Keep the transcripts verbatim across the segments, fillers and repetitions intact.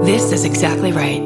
This is exactly right.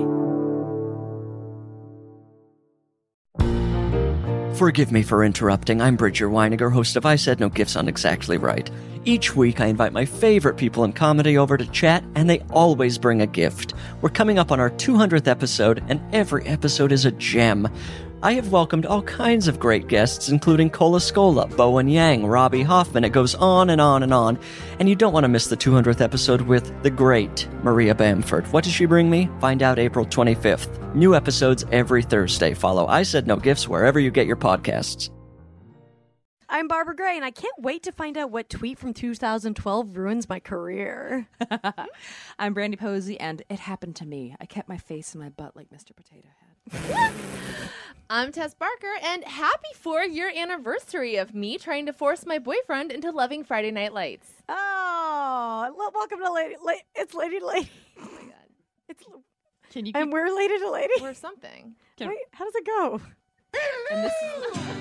Forgive me for interrupting. I'm Bridger Weiniger, host of I Said No Gifts on Exactly Right. Each week, I invite my favorite people in comedy over to chat, and they always bring a gift. We're coming up on our two hundredth episode, and every episode is a gem. I have welcomed all kinds of great guests, including Cola Scola, Bowen Yang, Robbie Hoffman. It goes on and on and on. And you don't want to miss the two hundredth episode with the great Maria Bamford. What does she bring me? Find out April twenty-fifth. New episodes every Thursday. Follow I Said No Gifts wherever you get your podcasts. I'm Barbara Gray, and I can't wait to find out what tweet from two thousand twelve ruins my career. I'm Brandy Posey, and it happened to me. I kept my face in my butt like Mister Potato Head. I'm Tess Barker, and happy four-year anniversary of me trying to force my boyfriend into loving Friday Night Lights. Oh, well, welcome to Lady. La- it's Lady to Lady. Oh my god! It's Can you? and Keep, we're Lady to Lady. or something. Wait, how does it go? And this is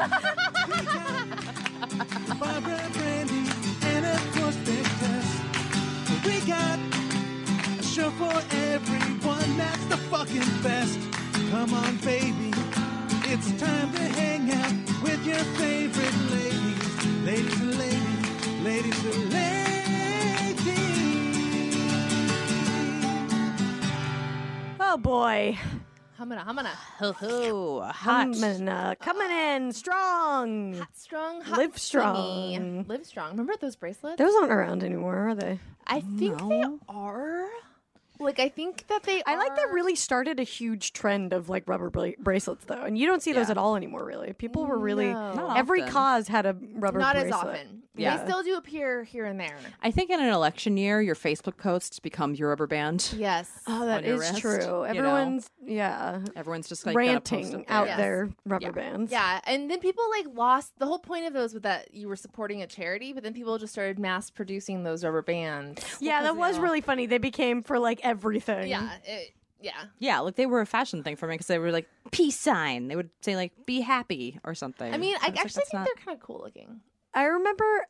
Barbara, Brandy, and of course Big Tess. We got a show for everyone that's the fucking best. Come on, baby, it's time to hang out with your favorite ladies. Ladies and ladies, ladies and ladies. Oh boy, humana, humana, Ho ho, hot. coming, uh, coming in strong. hot, strong, hot, Live and strong. slingy. Live strong. Remember those bracelets? Those aren't around anymore, are they? I think No. they are. Like, I think that they. I like that are- really started a huge trend of like rubber bra- bracelets though, and you don't see those Yeah. at all anymore. Really, people were really No. Not every often. cause had a rubber Not as bracelet. often. Yeah. They still do appear here and there. I think in an election year, your Facebook posts become your rubber band. Yes. Oh, that On your is wrist, true. you know? Everyone's yeah Everyone's just like gonna post ranting them. out Yes. their rubber Yeah. bands. Yeah, and then people like lost the whole point of those with that you were supporting a charity, but then people just started mass producing those rubber bands. Yeah, that was really funny. They became for like everything. Yeah, it, yeah. Yeah, like they were a fashion thing for me because they were like peace sign. They would say like "be happy" or something. I mean, I was like, actually that's think not- they're kind of cool looking. I remember.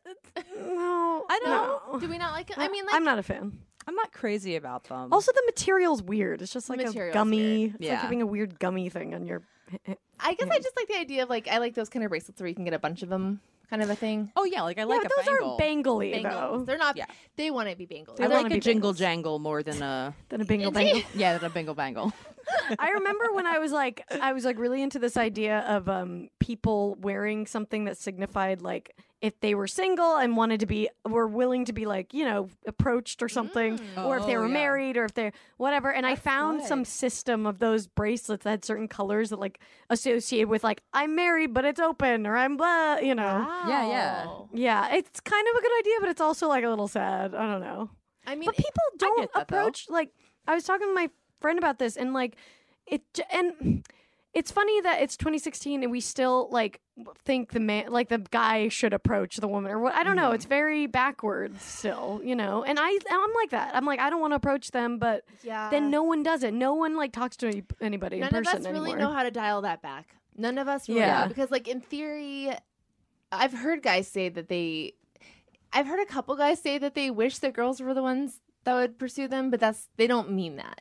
No, I know. no. Do we not like it? I mean, like I'm not a fan. I'm not crazy about them. Also, the material's weird. It's just The like a material's gummy. weird. It's Yeah. like having a weird gummy thing on your. I guess I just like the idea of like I like those kind of bracelets where you can get a bunch of them, kind of a thing. oh yeah, like I Yeah, like but a those bangle. aren't bangly Bangles. though. They're not. Yeah. They want to be bangles. They I wanna like be a jingle bangles. jangle more than a Than a bingle bangle. yeah, than a bingle bangle. I remember when I was like, I was like really into this idea of um, people wearing something that signified like if they were single and wanted to be, were willing to be like, you know, approached or something, or if they Oh, were yeah. married or if they're whatever. And I found some good. system of those bracelets that had certain colors that like associated with like, I'm married, but it's open, or I'm blah, you know. Yeah, yeah. Wow. Yeah, it's kind of a good idea, but it's also like a little sad. I don't know. I mean, But people don't get that, though. approach like I was talking to my friend about this, and like it, j- and it's funny that it's twenty sixteen and we still like think the man, like the guy, should approach the woman or what. I don't know. It's very backwards still, you know. And I, I'm like that. I'm like I don't want to approach them, but yeah. then no one does it. No one like talks to any, anybody None in of person us really anymore. know how to dial that back. None of us really Yeah. know. Because, like, in theory, I've heard guys say that they. I've heard a couple guys say that they wish that girls were the ones that would pursue them, but that's they don't mean that.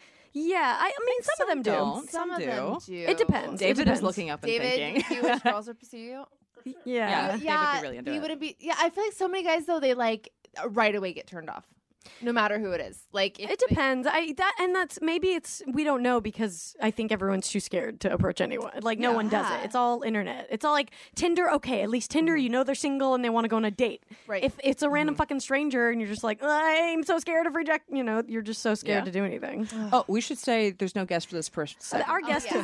Yeah, I, I mean some, of them do. don't. Some, Some of do. them do. It depends. It David is depends. looking up and David, thinking. do you wish girls would pursue you? Yeah. Yeah. David would yeah, be really into he it. wouldn't be. Yeah, I feel like so many guys though they like right away get turned off, no matter who it is. Like if It they- depends. I that and that's maybe it's we don't know because I think everyone's too scared to approach anyone. Like no one does it. Yeah. It's all internet. It's all like Tinder. Okay, at least Tinder, you know they're single and they want to go on a date. Right. If it's a random fucking stranger and you're just like I'm so scared of reject, you know, you're just so scared Yeah. to do anything. Oh, we should say there's no guest for this person. Our guest yeah. is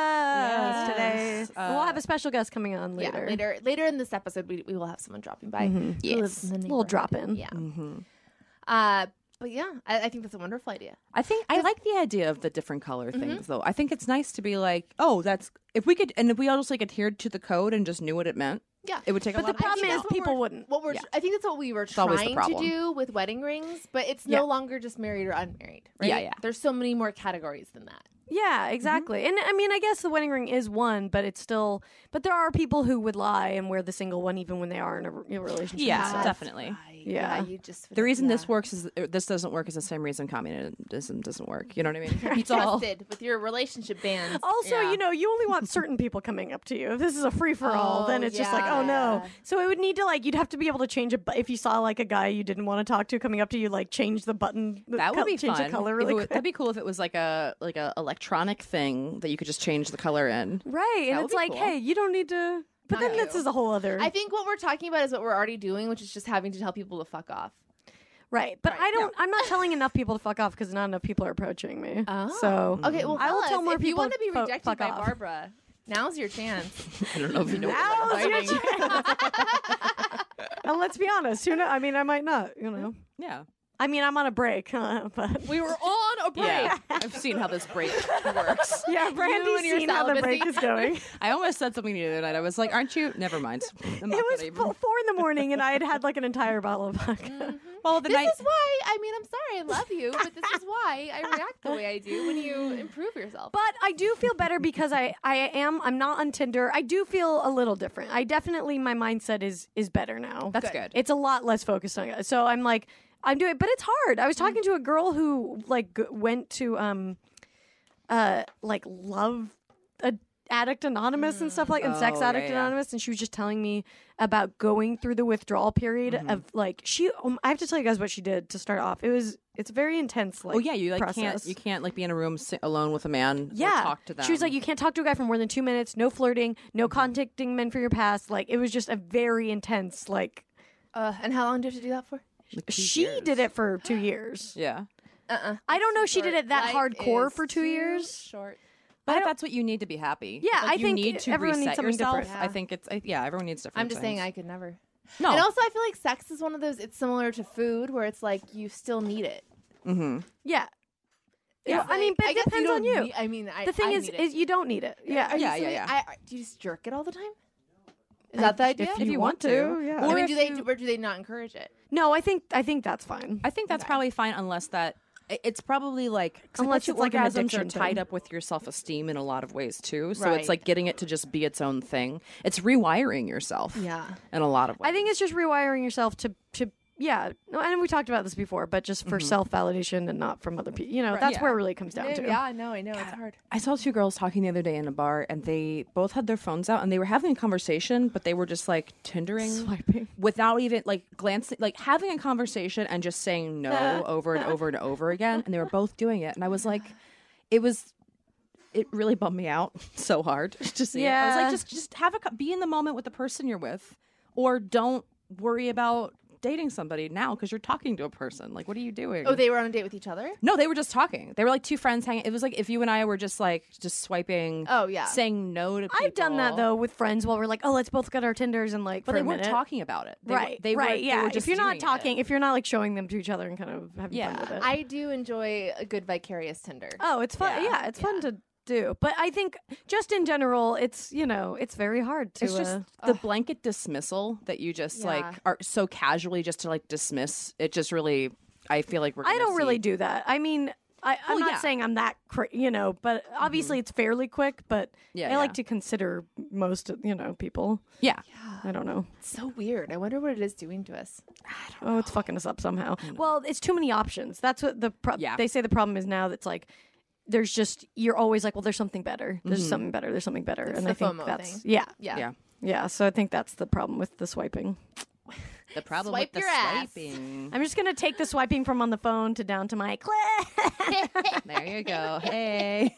us today. Yes. we'll have a special guest coming on later. Yeah, later later in this episode we, we will have someone dropping by. Mhm. Who lives in the Little neighborhood. drop in. Yeah. Mm-hmm. Uh, but yeah, I, I think that's a wonderful idea. I think I like the idea of the different color things, though. I think it's nice to be like, oh, that's if we could, and if we all just like adhered to the code and just knew what it meant, Yeah. it would take But a the lot. of problem think is that's what people we're- wouldn't. What we're, Yeah. I think that's what we were always the trying to problem. do with wedding rings, but it's Yeah. no longer just married or unmarried. Right? Yeah, yeah. There's so many more categories than that. Yeah, exactly. And I mean, I guess the wedding ring is one, but it's still. But there are people who would lie and wear the single one even when they are in a, a relationship. Yeah, So- definitely. Yeah. you just The reason yeah. this works is or this doesn't work is the same reason communism doesn't work. You know what I mean? Be It's all trusted with your relationship bands. Also, Yeah. you know, you only want certain people coming up to you. If this is a free for all, then Oh, it's just like, oh no. yeah. So it would need to like you'd have to be able to change a. bu- If you saw like a guy you didn't want to talk to coming up to you, like change the button. the that would col- be change fun. the color If really it would- quick. that'd be cool if it was like a like a electronic thing that you could just change the color in. Right, and That would it's be like, cool. hey, you don't need to. But Not then this you. is a whole other. I think what we're talking about is what we're already doing, which is just having to tell people to fuck off. right, but Right, I don't. I'm not telling enough people to fuck off because not enough people are approaching me. So Okay, well, I will fellas, tell more if you people want to be fo- rejected fuck by off. Barbara, now's your chance. I don't know if you know. Now's your what I'm chance. And let's be honest, who know? I mean, I might not. You know. Yeah. I mean, I'm on a break, huh? But We were on a break. Yeah. I've seen how this break works. yeah, Brandy's and your seen how the celibacy. break is going. I almost said something the other night. I was like, "Aren't you?" Never mind. I'm not It was gonna even- fo- four in the morning, and I had had like an entire bottle of vodka. Well, the This night. is why, I mean, I'm sorry, I love you, but this is why I react the way I do when you improve yourself. But I do feel better because I, I am I'm not on Tinder. I do feel a little different. I definitely my mindset is is better now. That's good. It's a lot less focused on it. So I'm like I'm doing, but it's hard. I was talking to a girl who like g- went to um, uh, like love a Addict Anonymous and stuff like and Sex Oh, yeah, Addict yeah. Anonymous, and she was just telling me about going through the withdrawal period Mm-hmm. of like she. Um, I have to tell you guys what she did to start off. It was it's very intense. Like Oh yeah, you like process. can't you can't like be in a room sit alone with a man. Yeah, or talk to them. She was like, you can't talk to a guy for more than two minutes. No flirting. No Mm-hmm. contacting men for your past. Like it was just a very intense. Like Uh, and how long do you have to do that for? Like, two she years. did it for two years. Yeah, Uh-uh. I don't know if she did it that Life hardcore is for two too years. Short. but if that's what you need to be happy. Yeah, Like, I you think need to everyone needs reset something yourself. different. I Yeah. think it's I, yeah, everyone needs different. I'm just saying things. I could never. No, And also, I feel like sex is one of those. It's similar to food, where it's like you still need it. mm-hmm. Yeah. It's Yeah, I mean, like- but I it guess depends you on don't you. need- I mean, I, The thing I is, need it. is you don't need it. Yeah. Are you Yeah, saying- yeah, I, I- do you just jerk it all the time? Is that the idea? If you, want to, yeah. I Or mean, if do they you- or do they not encourage it? no, I think I think that's fine. I think that's probably fine unless that it- it's probably like 'cause I Unless bet you it's like an orgasms are addiction tied thing. up with your self esteem in a lot of ways too. So Right. it's like getting it to just be its own thing. It's rewiring yourself. Yeah. in a lot of ways. I think it's just rewiring yourself to to yeah. No, and we talked about this before, but just for self validation and not from other people. You know, that's Yeah. where it really comes down to. Yeah, I know, I know, it's hard. I saw two girls talking the other day in a bar, and they both had their phones out, and they were having a conversation, but they were just like Tindering, Swiping. without even like glancing, like having a conversation and just saying no over and over and over again, and they were both doing it, and I was like, it was. It really bummed me out so hard to see it. I was Yeah. like, just just have a co- be in the moment with the person you're with, or don't worry about dating somebody now because you're talking to a person. Like, what are you doing? Oh, they were on a date with each other? No, they were just talking. They were like two friends hanging. It was like if you and I were just like just swiping. Oh, yeah. saying no to people. I've done that though with friends while we're like, oh, let's both get our Tinders and like. but for they a weren't minute. talking about it. They were- right, they were, right, they yeah. were just if you're not doing talking, it. if you're not like showing them to each other and kind of having Yeah. fun with it. I do enjoy a good vicarious Tinder. oh, it's fun. Yeah, Yeah, it's fun to do. But I think just in general, it's you know, it's very hard to. It's just uh, the blanket dismissal that you just Yeah. like are so casually just to like dismiss. It just really, I feel like we're. I gonna don't really see- do that. I mean, I, I'm Well, not yeah. Mm-hmm. saying I'm that, cra- you know, but obviously it's fairly quick. But Yeah, I like yeah. to consider most, you know, people. Yeah. I don't know. It's so weird. I wonder what it is doing to us. Oh, it's fucking us up somehow. Well, it's too many options. That's what the pro- Yeah. they say. The problem is now that's like there's just you're always like, well, there's something better. There's Mm-hmm. something better. There's something better. It's and the I think FOMO that's thing. yeah, Yeah. Yeah. yeah. So I think that's the problem with the swiping. The problem Swipe with the your ass. swiping. I'm just gonna take the swiping from on the phone to down to my click. There you go. Hey.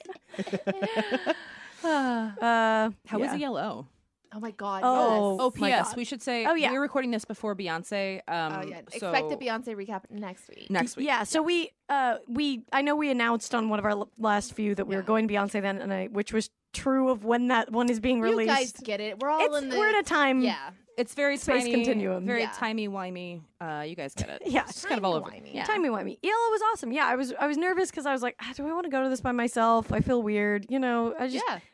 Uh, How was yeah. E L O? Oh my god. Oh, yes. Oh, my P S. God. We should say. Oh, yeah. We're recording this before Beyonce. Um, Oh yeah. so Expect a Beyonce recap next week. next week. Yeah, so we uh we I know we announced on one of our l- last few that we were Yeah. going to Beyonce then, and I, which was true of when that one is being You released. guys get it. We're all it's, in the we're at a time. Yeah. It's very Space tiny, continuum. very Yeah. timey-wimey. Uh, you guys get it. Yeah. It's just kind of all over. Timey-wimey. Yeah. Timey wimey. E L O was awesome. Yeah, I was I was nervous because I was like, ah, do I want to go to this by myself? I feel weird. You know, I just Yeah.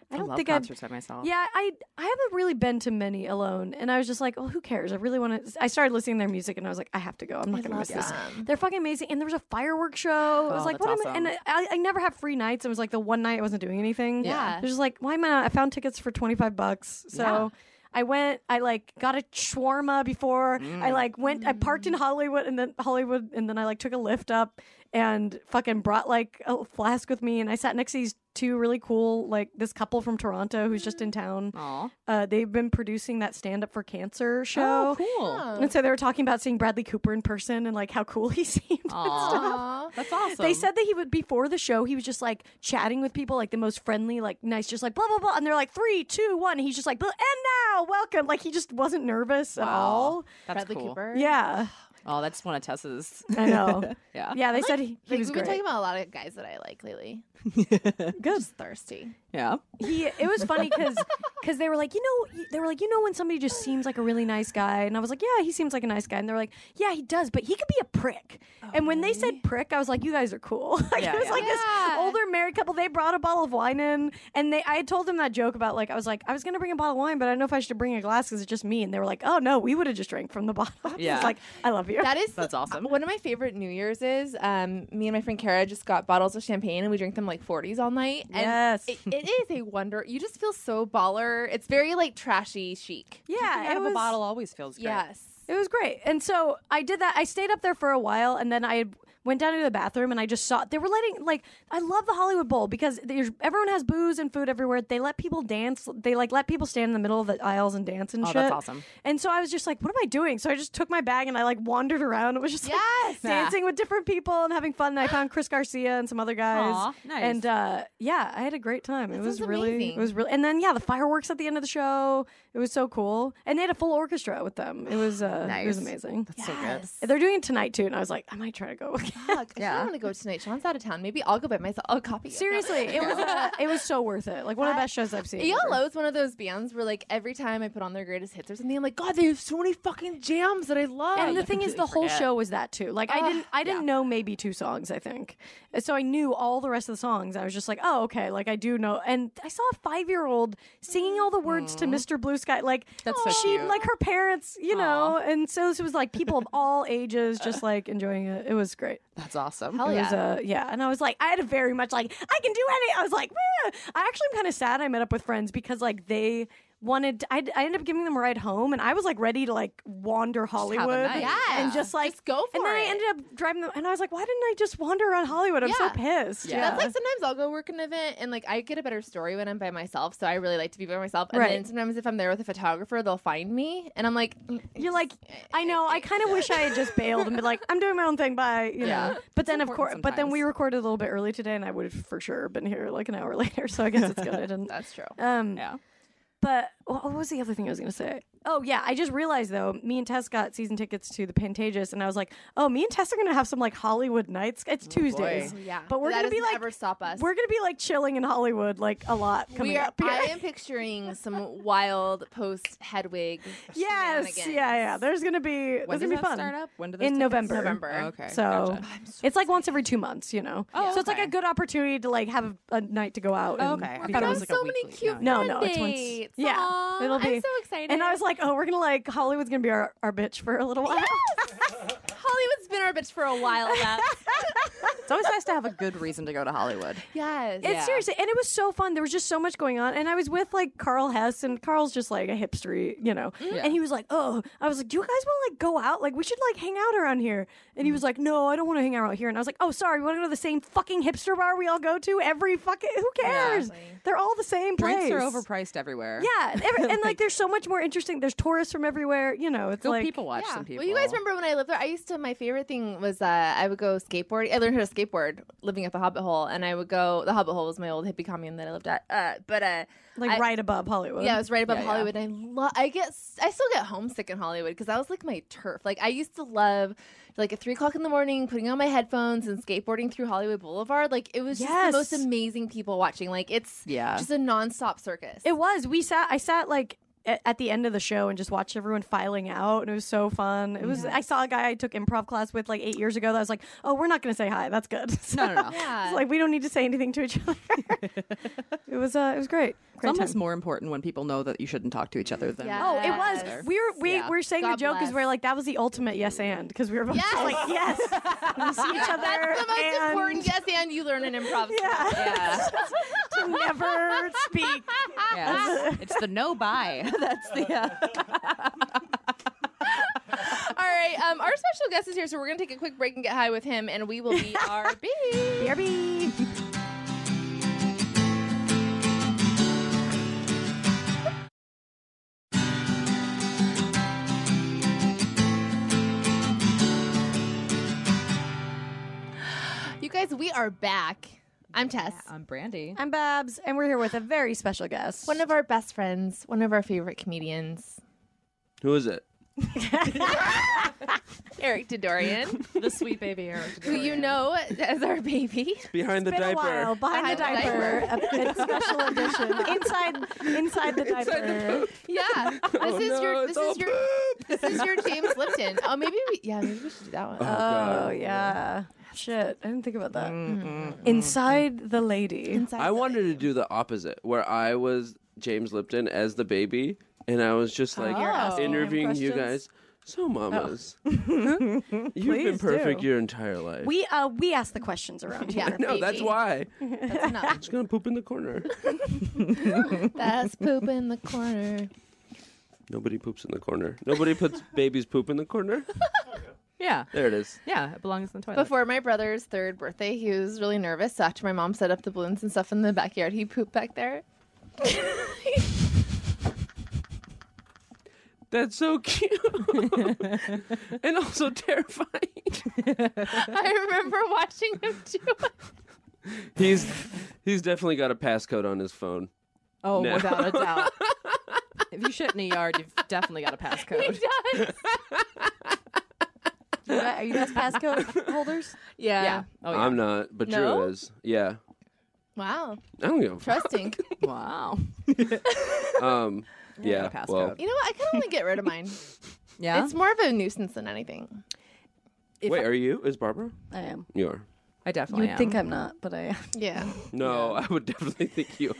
I don't love think I'd. concerts by myself. Yeah, I I haven't really been to many alone, and I was just like, oh, who cares? I really want to. I started listening to their music, and I was like, I have to go. I'm not going to miss this. them. They're fucking amazing, and there was a fireworks show. It was Oh, like, that's what am I? awesome. And I, I never have free nights. It was like the one night I wasn't doing anything. Yeah. it was just like, why am I not? I found tickets for twenty five bucks, so. Yeah. I went, I like got a shawarma before. I like went, I parked in Hollywood and then Hollywood, and then I like took a lift up and fucking brought like a flask with me. And I sat next to these two really cool, like this couple from Toronto who's just in town. Aw. Uh, they've been producing that Stand Up for Cancer show. Oh, cool. And so they were talking about seeing Bradley Cooper in person and like how cool he seemed. and Aw. stuff. Aw. That's awesome. They said that he would, before the show, he was just like chatting with people, like the most friendly, like nice, just like blah, blah, blah. And they're like, three, two, one. And he's just like, and now, welcome. Like he just wasn't nervous at Wow. all. That's Bradley cool. Cooper. Yeah. Oh, that's one of Tessa's. I know. Yeah. Yeah, they said he, he Like, was we've been great. talking about a lot of guys that I like lately. Good. Just thirsty. Yeah. He, it was funny because because they were like, you know, they were like, you know, when somebody just seems like a really nice guy, and I was like, yeah, he seems like a nice guy, and they're like, yeah, he does, but he could be a prick. and when they said prick, I was like, you guys are cool. like, Yeah, it was yeah. like Yeah. this older married couple. They brought a bottle of wine in, and they, I had told them that joke about like, I was like, I was gonna bring a bottle of wine, but I don't know if I should bring a glass because it's just me. And they were like, oh no, we would have just drank from the bottle. I Yeah. was like, I love you. That is That's awesome. One of my favorite New Year's is um, me and my friend Kara just got bottles of champagne and we drank them like forties all night. And Yes. it, it is a wonder. You just feel so baller. It's very like trashy chic. yeah, Out it of was a bottle always feels great. Yes. It was great. And so I did that. I stayed up there for a while, and then I went down to the bathroom, and I just saw they were letting, like, I love the Hollywood Bowl because there's, everyone has booze and food everywhere. They let people dance. They like let people stand in the middle of the aisles and dance and Oh, shit. that's awesome. And so I was just like, what am I doing? So I just took my bag and I like wandered around. It was just like Yes. dancing with different people and having fun. And I found Chris Garcia and some other guys. Aw, nice. And uh, yeah, I had a great time. It That was sounds really, amazing. it was really, and then yeah, the fireworks at the end of the show. It was so cool, and they had a full orchestra with them. It was, uh, it was Nice. amazing. That's so good. Yes. They're doing it tonight too, and I was like, I might try to go. Fuck. I Yeah. don't want to go tonight. Sean's out of town. Maybe I'll go by myself. I'll copy you. Seriously, it was uh, it was so worth it. Like one of the best shows I've seen. E L ever. O is one of those bands where, like, every time I put on their greatest hits or something, I'm like, God, they have so many fucking jams that I love. And the thing is, the whole forget. show was that too. Like I Ugh, didn't, I didn't know maybe two songs. I think, so I knew all the rest of the songs. I was just like, oh, okay, like I do know. And I saw a five year old singing all the words to Mister Blue Sky. Like That's so she, cute. like her parents, you know. And so it was like people of all ages just like enjoying it. It was great. That's awesome. Hell It yeah. was, uh, yeah. And I was like, I had a very much like, I can do any. I was like, "Meh." I actually am kind of sad I met up with friends because like they wanted, I, I ended up giving them a ride home, and I was like ready to like wander Hollywood night. Yeah. and just like Just go for and then it. I ended up driving them, and I was like, why didn't I just wander around Hollywood? I'm so Yeah. pissed. Yeah. Yeah. That's like sometimes I'll go work an event and like I get a better story when I'm by myself. So I really like to be by myself. And Right. then sometimes if I'm there with a photographer, they'll find me and I'm like, You're like, I know. I kind of wish I had just bailed and been like, I'm doing my own thing. Bye. You Yeah. know. But then, of course, important but then we sometimes. recorded a little bit early today, and I would have for sure been here like an hour later. So I guess it's good. I didn't. that's true. Um, Yeah. But what what was the other thing I was going to say? Oh, yeah. I just realized, though, me and Tess got season tickets to the Pantages, and I was like, oh, me and Tess are going to have some, like, Hollywood nights. It's Tuesdays. boy. Yeah. But we're that going to be, doesn't like, ever stop us. we're going to be, like, chilling in Hollywood, like, a lot coming we are, up here. I am picturing some wild post Hedwig. yes. shenanigans. Yeah, yeah. There's going to be, When there's does going to be that fun. start up? When do In those November. tickets- November. Oh, okay. So Gotcha. it's like once every two months, you know. Oh, so it's like a okay. good opportunity to like have a, a night to go out. Oh, and okay. I be thought it fun. was like a so many weekly- cute No, fun no, it's once- dates. yeah, Aw, it'll be- I'm so excited. And I was like, oh, we're gonna like Hollywood's gonna be our, our bitch for a little while. Hollywood's been our bitch for a while now. It's always nice to have a good reason to go to Hollywood. yes. It's seriously, and it was so fun. There was just so much going on, and I was with like Carl Hess, and Carl's just like a hipstery, you know. Yeah. And he was like, "Oh," I was like, "Do you guys want to like go out? Like, we should like hang out around here." And he was like, "No, I don't want to hang out here." And I was like, "Oh, sorry, we want to go to the same fucking hipster bar we all go to every fucking. Who cares? They're all the same place. Drinks are overpriced everywhere. Yeah, and, every, and like there's so much more interesting. There's tourists from everywhere. You know, it's Go like people watch Yeah. some people. Well, you guys remember when I lived there? I used to. My favorite thing was uh, I would go skateboarding. I learned how to skateboard living at the Hobbit Hole, and I would go. The Hobbit Hole was my old hippie commune that I lived at. Uh, but uh, like I- right above Hollywood. yeah, I was right above Yeah, yeah. Hollywood. And I love. I get. I still get homesick in Hollywood because that was like my turf. Like I used to love. Like at three o'clock in the morning, putting on my headphones and skateboarding through Hollywood Boulevard. Like it was just Yes. the most amazing people watching. Like it's Yeah. just a nonstop circus. It was. We sat. I sat like at, at the end of the show and just watched everyone filing out, and it was so fun. It was. I saw a guy I took improv class with like eight years ago. That was like, oh, we're not going to say hi. That's good. So, No, no, no. Yeah. it's like we don't need to say anything to each other. It was. Uh, it was great. It's Great almost time. more important when people know that you shouldn't talk to each other than. Yeah. Oh, it was. Yes. We were we, Yeah. we were saying God the joke is bless. we're like that was the ultimate yes and because we were both Yes. like yes, we see each other. That's the most and important yes and you learn in improv. Yeah. Yeah. to never speak. Yeah, it's, it's the no buy. That's the. Uh... All right, um, our special guest is here, so we're gonna take a quick break and get high with him, and we will be R B. B R B. You guys, we are back. I'm Tess. I'm Brandy. I'm Babs, and we're here with a very special guest. One of our best friends, one of our favorite comedians, Who is it? Eric Dodorian, The sweet baby Eric. who you know as our baby. Behind the Been a diaper. while, behind, Behind the the diaper, a, a special edition inside inside the diaper. Yeah, this Oh, is no, your it's this all is your this is your James Lipton. Oh, maybe we yeah maybe we should do that one. Oh, God. Oh yeah, shit! I didn't think about that. Inside the lady. Inside I the- wanted to do the opposite, where I was James Lipton as the baby, and I was just like You're asking him interviewing you questions? guys. So, mamas, you've been Please perfect do. your entire life. We uh we ask the questions around Yeah. here. no, that's baby. why. That's enough. I'm just gonna poop in the corner. That's poop in the corner. Nobody poops in the corner. Nobody puts baby's poop in the corner. Yeah. There it is. Yeah, it belongs in the toilet. Before my brother's third birthday, he was really nervous. So after my mom set up the balloons and stuff in the backyard, he pooped back there. That's so cute, and also terrifying. I remember watching him do it. He's he's definitely got a passcode on his phone. oh, No. without a doubt. If you shit in a yard, you've definitely got a He passcode. does. You guys- Are you guys passcode holders? Yeah. Yeah. Oh, yeah. I'm not, but No? Drew is. Yeah, Wow. I don't give a fuck. Trusting. Wow. Um, Yeah, yeah. I got a passcode. Well, You know what? I kind of want to get rid of mine. Yeah. It's more of a nuisance than anything. If wait, I, are you? Is Barbara? I am. You are. I You definitely would am. think I'm not, but I am. Yeah. No, I would definitely think you.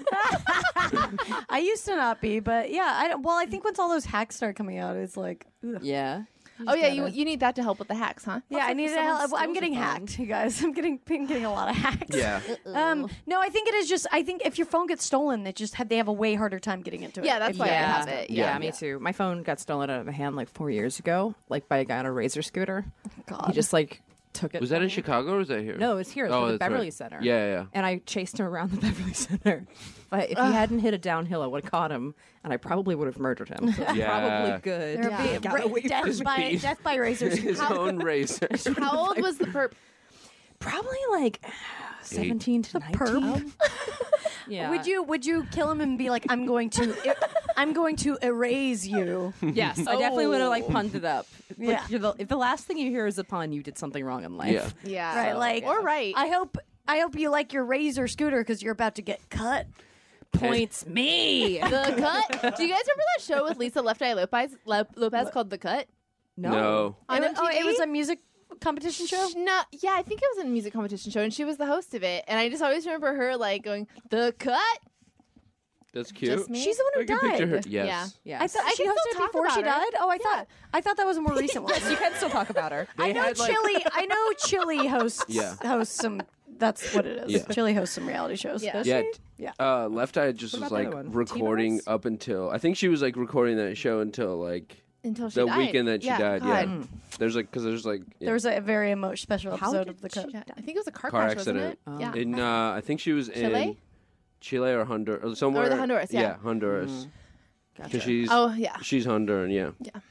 I used to not be, but yeah. I don't, well, I think once all those hacks start coming out, it's like, ugh. Yeah. Oh yeah, gotta- you you need that to help with the hacks, huh? yeah. I if need to. someone help. I'm steals getting your phone. hacked, you guys. I'm getting been getting a lot of hacks. Yeah. Um. No, I think it is just. I think if your phone gets stolen, they just have they have a way harder time getting into it. Yeah, that's if why you I get have hacked. it. Yeah, Yeah. me too. My phone got stolen out of my hand like four years ago, like by a guy on a Razor scooter. God. He just like took it. Was that from in me. Chicago or was that here? No, it's here. It's Oh, for the that's Beverly right. Center. Yeah, yeah. And I chased him around the Beverly Center. But if he hadn't hit a downhill, I would have caught him, and I probably would have murdered him. So it's Yeah. probably good. There Yeah. be Got ra- away from death his by beat. death by razor. His own razor. How old was the perp? Probably like seventeen to nineteen. Yeah. Would you would you kill him and be like, I'm going to I'm going to erase you? Yes, I definitely would have like Oh. punned it up. Like, Yeah. you're the, if the last thing you hear is a pun, you did something wrong in life. Yeah. Yeah. Right, like or right. I hope I hope you like your razor scooter because you're about to get cut. Points me. The Cut. Do you guys remember that show with Lisa Left Eye Lopez, Le- Lopez called The Cut? No. No. On it, was, oh, M T V? it was a music competition show. No, yeah, I think it was a music competition show, and she was the host of it. And I just always remember her like going, "The Cut." That's cute. Just me? She's the one I who can picture her. died. Yes. Yes. I thought I she can still hosted talk before she about her. died. Oh, I thought I thought that was a more recent one. Yes, you can still talk about her. I They know had, like- Chili. I know Chili hosts. Yeah. hosts some. That's what it is. Yeah. Chili hosts some reality shows. Yeah. Does Yeah. she? t- Yeah. Uh, Left Eye just What was about the like other one? recording Tina Rose? up until I think she was like recording that show until like Until she the died. weekend that she yeah, died. God. Yeah. There's like because there's like yeah. There was a very emo- special How episode did of the she cut. Yeah, I think it was a car, car crash, accident. wasn't it? Oh. Yeah. in uh, I think she was in Chile? Chile or Honduras or somewhere. the Honduras, yeah. Honduras. Because she's Oh yeah. she's Honduran. Yeah.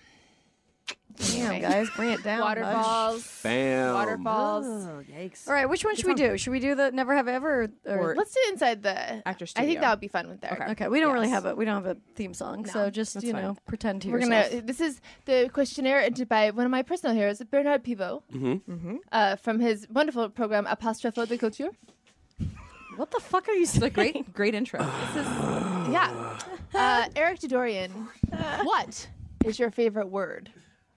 Damn, Okay. guys, bring it down. bud. Waterfalls. Bam. Waterfalls. Oh, yikes. All right, which one should we do? Should we do the Never Have Ever? Or, Or- Let's do inside the Actor I studio. think that would be fun with there. Okay. okay, we don't really Yes. have a we don't have a theme song, so No, just that's you fine. know pretend to We're yourself. gonna. This is the questionnaire entered by one of my personal heroes, Bernard Pivot, Mm-hmm. uh, from his wonderful program Apostrophe de Culture. What the fuck are you It's a saying? great, great intro. This is yeah. Uh, Eric Dodorian, what is your favorite word?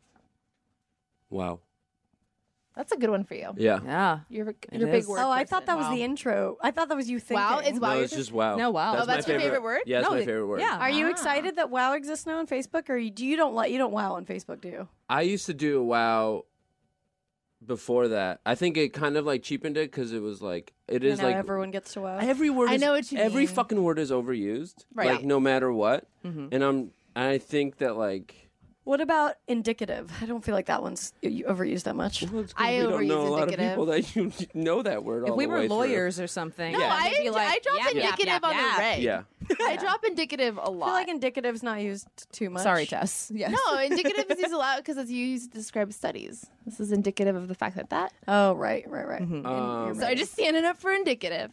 Wow. That's a good one for you. Yeah. Yeah. You're, It you're a big is. word. Oh, I person. thought that was Wow. the intro. I thought that was you thinking. Wow, it's wow. No, you're it's just- just wow. No, wow. Oh, that's my your favorite word? Yeah, that's No, my it- favorite word. yeah. Are you Ah. excited that WoW exists now on Facebook, or you, do you don't like you don't WoW on Facebook, do you? I used to do WoW before that. I think it kind of like cheapened it because it was like it is And now like everyone gets to WoW. every word. I is, know what you every mean. fucking word is overused. Right. Like no matter what. Mhm. And I'm. I think that like. What about indicative? I don't feel like that one's y- overused that much. Well, it's 'cause I we don't overuse know a lot of indicative. people that you know that word. If all we the were way through. lawyers or something, No, Yeah. I, maybe like, I drop yap, yap, indicative yap, on yap. the reg. Yeah. I drop indicative a I lot. feel like indicative's not used too much. Sorry, Tess. Yes. No, indicative is used a lot because it's used to describe studies. This is indicative of the fact that that. Oh, right, right, right. Mhm. Um, So I just standing up for indicative.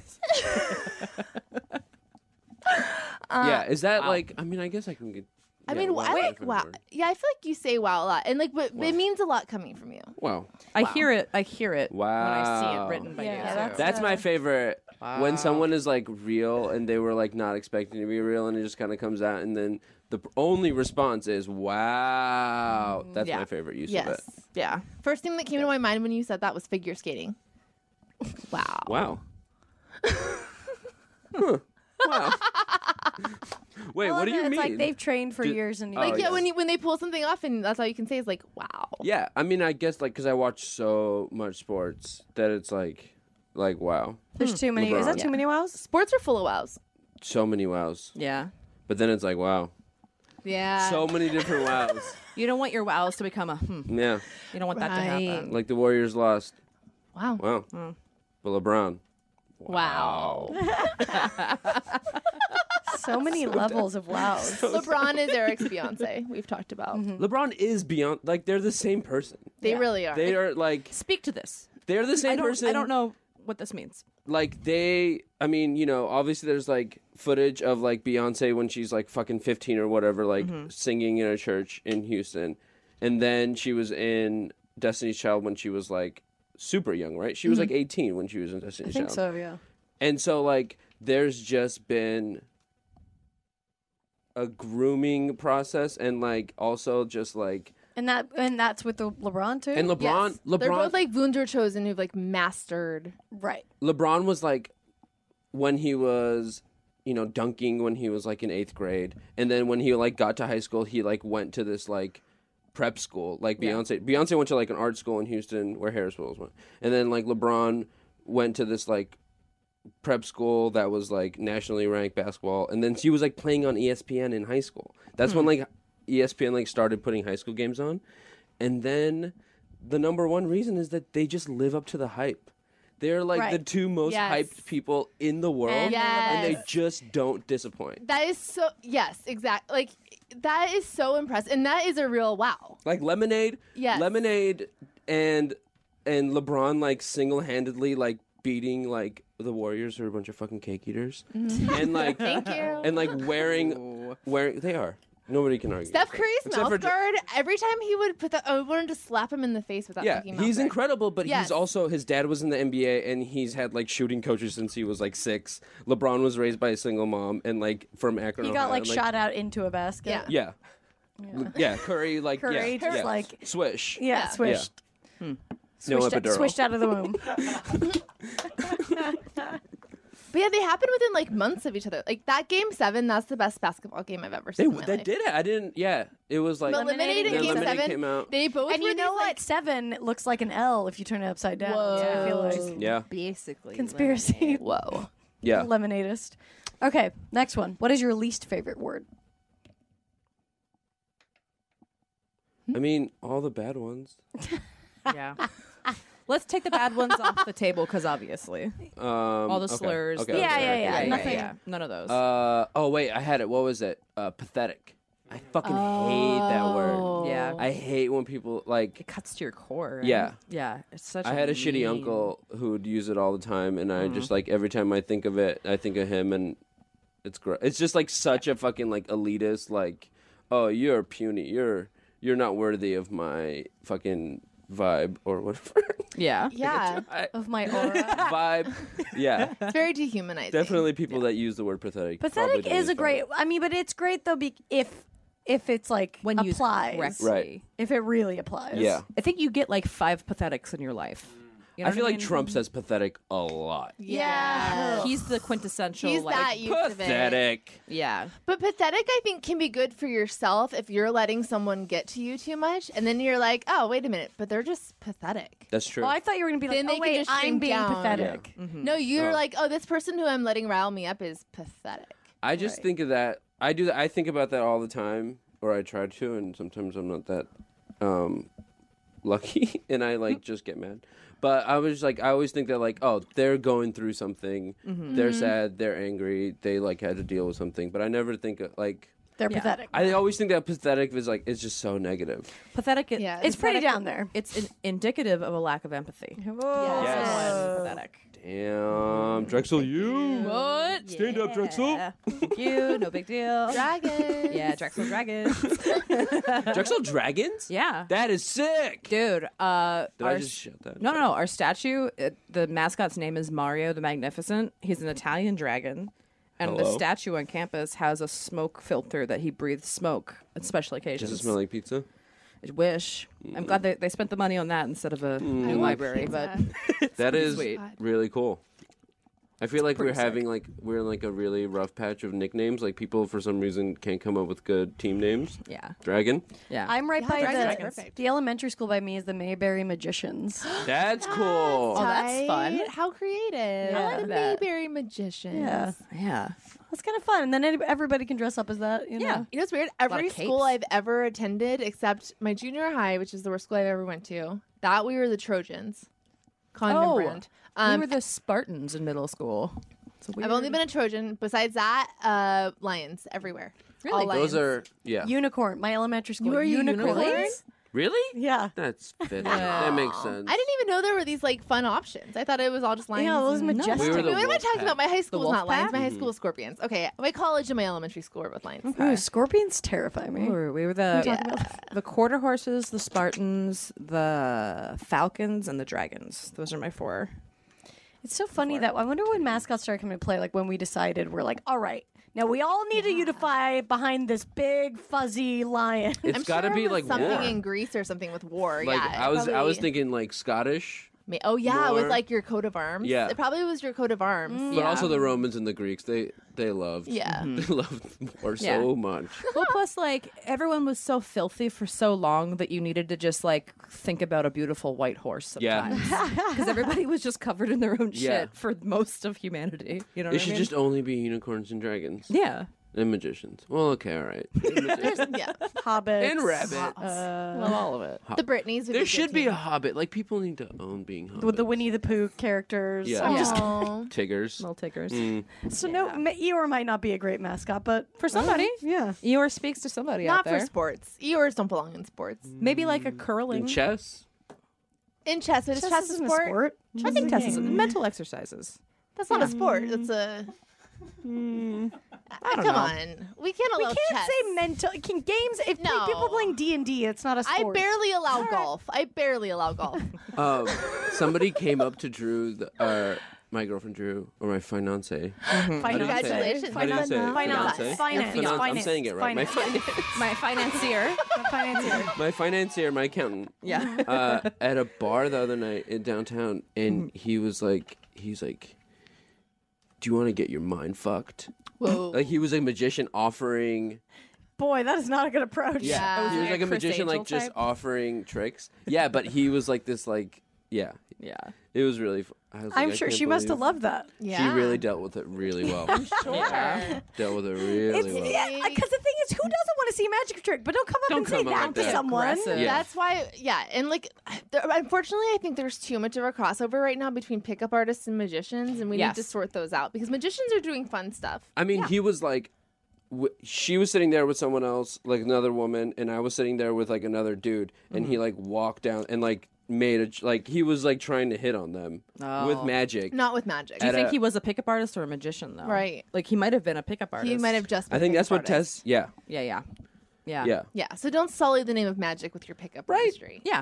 yeah. Is that wow. like? I mean, I guess I can get. I yeah, mean, wow, I is my like favorite wow. word. Yeah, I feel like you say wow a lot, and like, but Wow. it means a lot coming from you. Wow. I Wow. hear it. I hear it when I see Wow. it written by Yeah, you. that's- too. That's my Uh, favorite. Wow. When someone is like real and they were like not expecting to be real and it just kind of comes out and then the p- only response is wow. That's Yeah. my favorite use Yes. of it. yeah. First thing that came to my mind when you said that was figure skating. Wow. Wow. Huh. Wow. Wait, I what love do you that mean? It's like they've trained for Do- years and Oh, years. Like yeah, yes. when you when they pull something off and that's all you can say is like wow. Yeah, I mean, I guess like because I watch so much sports that it's like, like wow, There's too many. Is that LeBron. too many wows? Sports are full of wows. so many wows. Yeah. But then it's like wow, Yeah. so many different wows. You don't want your wows to become a hmm. Yeah, You don't want that to Right. happen. like the Warriors lost. wow. Wow, Mm. but LeBron. Wow. So many levels of wows. LeBron is Eric's Beyonce. We've talked about. LeBron is beyond. Like they're the same person. They Yeah. really are. They are like Speak to this. they're the I same don't, person. I don't know what this means. Like they, I mean, you know, obviously there's like footage of like Beyonce when she's like fucking fifteen or whatever, like Mm-hmm. singing in a church in Houston, and then she was in Destiny's Child when she was like super young, right? She was like eighteen when she was in I Destiny's think Child, so. Yeah. and so like there's just been a grooming process, and like also just like And that and that's with the LeBron too. and LeBron, Yes. LeBron, They're both like Wunderchosen who've like mastered. right. LeBron was like when he was you know dunking when he was like in eighth grade, and then when he like got to high school he like went to this like prep school like Beyonce. Beyonce went to like an art school in Houston where Harris Wills went, and then like LeBron went to this like prep school that was like nationally ranked basketball, and then he was like playing on E S P N in high school. That's when like E S P N like started putting high school games on, and then the number one reason is that they just live up to the hype. They're like the Right. two most Yes. hyped people in the world, And and they Yes. just don't disappoint. That is so yes, exact. Like that is so impressive, and that is a real wow. Like Lemonade, Yes. Lemonade, and and LeBron like single handedly like beating like the Warriors are a bunch of fucking cake eaters, and like Thank you. and like wearing wearing they are. Nobody can argue. Steph with that. Curry's Except mouth for- guard. Every time he would put that, I wanted to slap him in the face with that Yeah, fucking mouth he's guard. incredible, but Yes. he's also his dad was in the N B A and he's had like shooting coaches since he was like six. LeBron was raised by a single mom and like from Akron. He got Ohio, like and, shot out into a basket. Yeah. Yeah, yeah, yeah. Curry like Curry yeah, just yeah. like swish. yeah, Yeah. swished. No Swished, epidural. swished out of the womb. But yeah, they happen within like months of each other. Like that game seven, that's the best basketball game I've ever They seen. in my they life. did it. I didn't. Yeah, it was like Eliminated then in game Lemonade seven. came out. They both And were you know these, what? like, Seven looks like an L if you turn it upside down. Whoa. So I feel like Yeah, Basically. conspiracy. Whoa. yeah. Lemonadist. Okay, next one. What is your least favorite word? I mean, all the bad ones. Yeah. Let's take the bad ones off the table because obviously Um, all the okay, slurs. okay, the- Yeah, okay, yeah, okay, yeah, okay, nothing. okay. None of those. Uh oh wait, I had it. What was it? Uh, pathetic. I fucking hate that word. Yeah. I hate when people like. it cuts to your core. right? Yeah. Yeah. It's such. I had a shitty mean- uncle who would use it all the time, and I Mm-hmm. just like every time I think of it, I think of him, and it's great. It's just like such a fucking like elitist, like, oh, you're puny, you're you're not worthy of my fucking vibe or whatever. Yeah. Yeah. I- Of my aura. vibe. Yeah. It's very dehumanizing. Definitely people that use the word pathetic. probably Pathetic don't is use a great. vibe. I mean, but it's great though. Be if if it's like When used applies, correctly. Right. if it really applies. Yeah. I think you get like five pathetics in your life. You know I what feel like mean? Trump says pathetic a lot. Yeah. He's the quintessential. He's like, that use of it. Pathetic. Yeah. But pathetic, I think, can be good for yourself if you're letting someone get to you too much, and then you're like, "Oh, wait a minute," but they're just pathetic. That's true. Well, I thought you were gonna be like, Then oh they can wait, just I'm shrink being down. pathetic. No, you're Oh. like, "Oh, this person who I'm letting rile me up is pathetic." I just think of that. I do that. I think about that all the time, or I try to, and sometimes I'm not that um, lucky, and I like just get mad. But I was like, I always think that like, oh, they're going through something. They're sad. They're angry. They like had to deal with something. But I never think of, like. They're Yeah. pathetic. I always think that pathetic is like it's just so negative. Pathetic. i- Yeah, it's pretty pathetic- down there. It's in- indicative of a lack of empathy. Yes. Someone pathetic. Damn, Drexel, you What? stand up, Drexel. Yeah. Thank you. No big deal. Dragon. Yeah, Drexel Dragons. Drexel Dragons. Yeah. That is sick. Dude, uh, Did our I just shut that? No, no, no. Our statue, it, the mascot's name is Mario the Magnificent. He's an Italian dragon. And the Hello? statue on campus has a smoke filter that he breathes smoke at special occasions. Does it smell like pizza? I wish. I'm glad they, they spent the money on that instead of a new library. But That is sweet. really cool. I feel like we're pretty sick. having like we're in like a really rough patch of nicknames. Like people for some reason can't come up with good team names. yeah, Dragon. yeah. I'm right Yeah, by Dragon's the perfect. the elementary school by me is the Mayberry Magicians. That's cool. Oh, that's fun. Tight. How creative. Yeah. I the like that. Mayberry Magicians. Yeah. yeah. That's kind of fun, and then any- everybody can dress up as that. You know? Yeah. You know what's weird? lot of Every capes. school I've ever attended, except my junior high, which is the worst school I've ever went to, that we were the Trojans. Condom Oh, brand. we Um, were the Spartans in middle school. It's a I've only weird- been a Trojan. Besides that, uh, lions everywhere. Really? All lions. Those are yeah. Unicorn. My elementary school. You were a unicorn. unicorn? Really? Yeah. That's fitting. That makes sense. I didn't even know there were these like fun options. I thought it was all just lions. Yeah, those and- majestic. We were the Wait, what am I wolf talking pack. about? My high school was wolf not lions. pack? My high school was scorpions. Okay, my college and my elementary school were with lions. Ooh, scorpions terrify me. We were, we were the Yeah. the quarter horses, the Spartans, the Falcons, and the Dragons. Those are my four. It's so funny that I wonder when mascots started coming to play. Like when we decided we're like, all right, now we all need to unify behind this big fuzzy lion. It's I'm got to sure it be was like something war. in Greece or something with war. Like yeah, I was, I was probably- thinking like Scottish, Ma- Oh yeah, more- with like your coat of arms. Yeah. it probably was your coat of arms. but Yeah. also the Romans and the Greeks. They they loved. Yeah. They loved war Yeah. so much. Well, plus, like, everyone was so filthy for so long that you needed to just, like, think about a beautiful white horse Yeah. sometimes. Because everybody was just covered in their own Yeah. shit for most of humanity. You know It what I should mean? just only be unicorns and dragons Yeah. and magicians. Well, okay, all right. And magicians. Yeah, Hobbits. And rabbits. Uh, Well, all of it. the Britneys. Would There be should good be too. a Hobbit. Like people need to own being Hobbits. with the Winnie the Pooh characters. Yeah. I'm just Aw. Tiggers. Little tickers. Mm. so no. Ma- Eeyore might not be a great mascot, but For somebody. yeah. Eeyore speaks to somebody Not out there. for sports. Eeyores don't belong in sports. Maybe like a curling. In chess. In chess, it is Chess chess a isn't sport? a sport. I think chess is mental exercises. That's not a sport. That's a. I don't Come know. on, we can't We allow can't chess. say mental. Can games? If No. people playing D and D, it's not a I sport. barely allow golf. I barely allow golf. Um, somebody came up to Drew, the, uh, my girlfriend Drew, or my fiance. Finance. Congratulations. How do you say it? Finance. Fiance? Finance. Finan- I'm Finance. saying it right. My, Finance. fin- My financier. Financier. my financier, my accountant, Yeah. uh, at a bar the other night in downtown, and he was like, he's like, "Do you want to get your mind fucked?" Whoa. Like he was a magician offering. Boy, that is not a good approach. Yeah. he was like like a a Chris magician, Angel like just type? offering tricks. Yeah, but he was like this, like yeah, Yeah. it was really. Fu- I was like, I'm I sure can't she must have believe- loved that. Yeah. She really dealt with it really well. Sure. dealt with it really It's, well. yeah, because the thing is, who doesn't want to see a magic trick? But don't come up Don't and say come up that like to that. someone. Aggressive. Yeah. That's why, yeah, and like, there, unfortunately, I think there's too much of a crossover right now between pickup artists and magicians, and we Yes. need to sort those out because magicians are doing fun stuff. I mean, he was like, w- she was sitting there with someone else, like another woman, and I was sitting there with like another dude, and he like walked down and like made a like he was like trying to hit on them with Oh. magic. Not with magic. Do you At think a- he was a pickup artist or a magician, though? Right. Like, he might have been a pickup artist. He might have just. I been think that's pickup what artist. Tess. Yeah, Yeah, yeah. Yeah. yeah. Yeah, so don't sully the name of magic with your pickup Right. artistry. Yeah.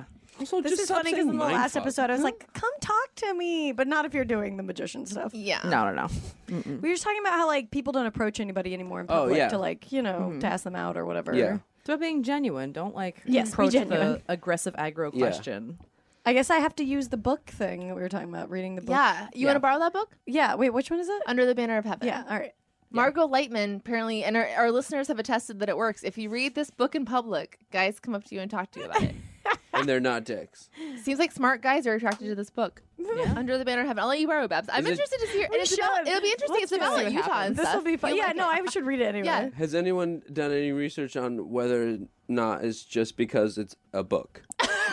Also, This just is stop funny because saying in the mind last fuck. episode I was like, "Come talk to me," but not if you're doing the magician stuff. Yeah. No, no, no. We were just talking about how like people don't approach anybody anymore in Oh, public yeah. to like you know to ask them out or whatever. Yeah. It's about being genuine. Don't like Yes, be approach genuine. the aggressive aggro Yeah. question. I guess I have to use the book thing that we were talking about, reading the book. Yeah. You Yeah. want to borrow that book? Yeah. Wait, which one is it? Under the Banner of Heaven. Yeah. All right. Margot Lightman, apparently, and our, our listeners have attested that it works. If you read this book in public, guys come up to you and talk to you about it. And they're not dicks. Seems like smart guys are attracted to this book. Yeah. Under the Banner of Heaven. I'll let you borrow, Babs. I'm Is it- interested to hear. And We it's about, should. it'll be interesting. Let's it's about see what Utah and happens. This stuff. will be fun. You'll Yeah. like No, it. I should read it anyway. Yeah. Has anyone done any research on whether or not it's just because it's a book?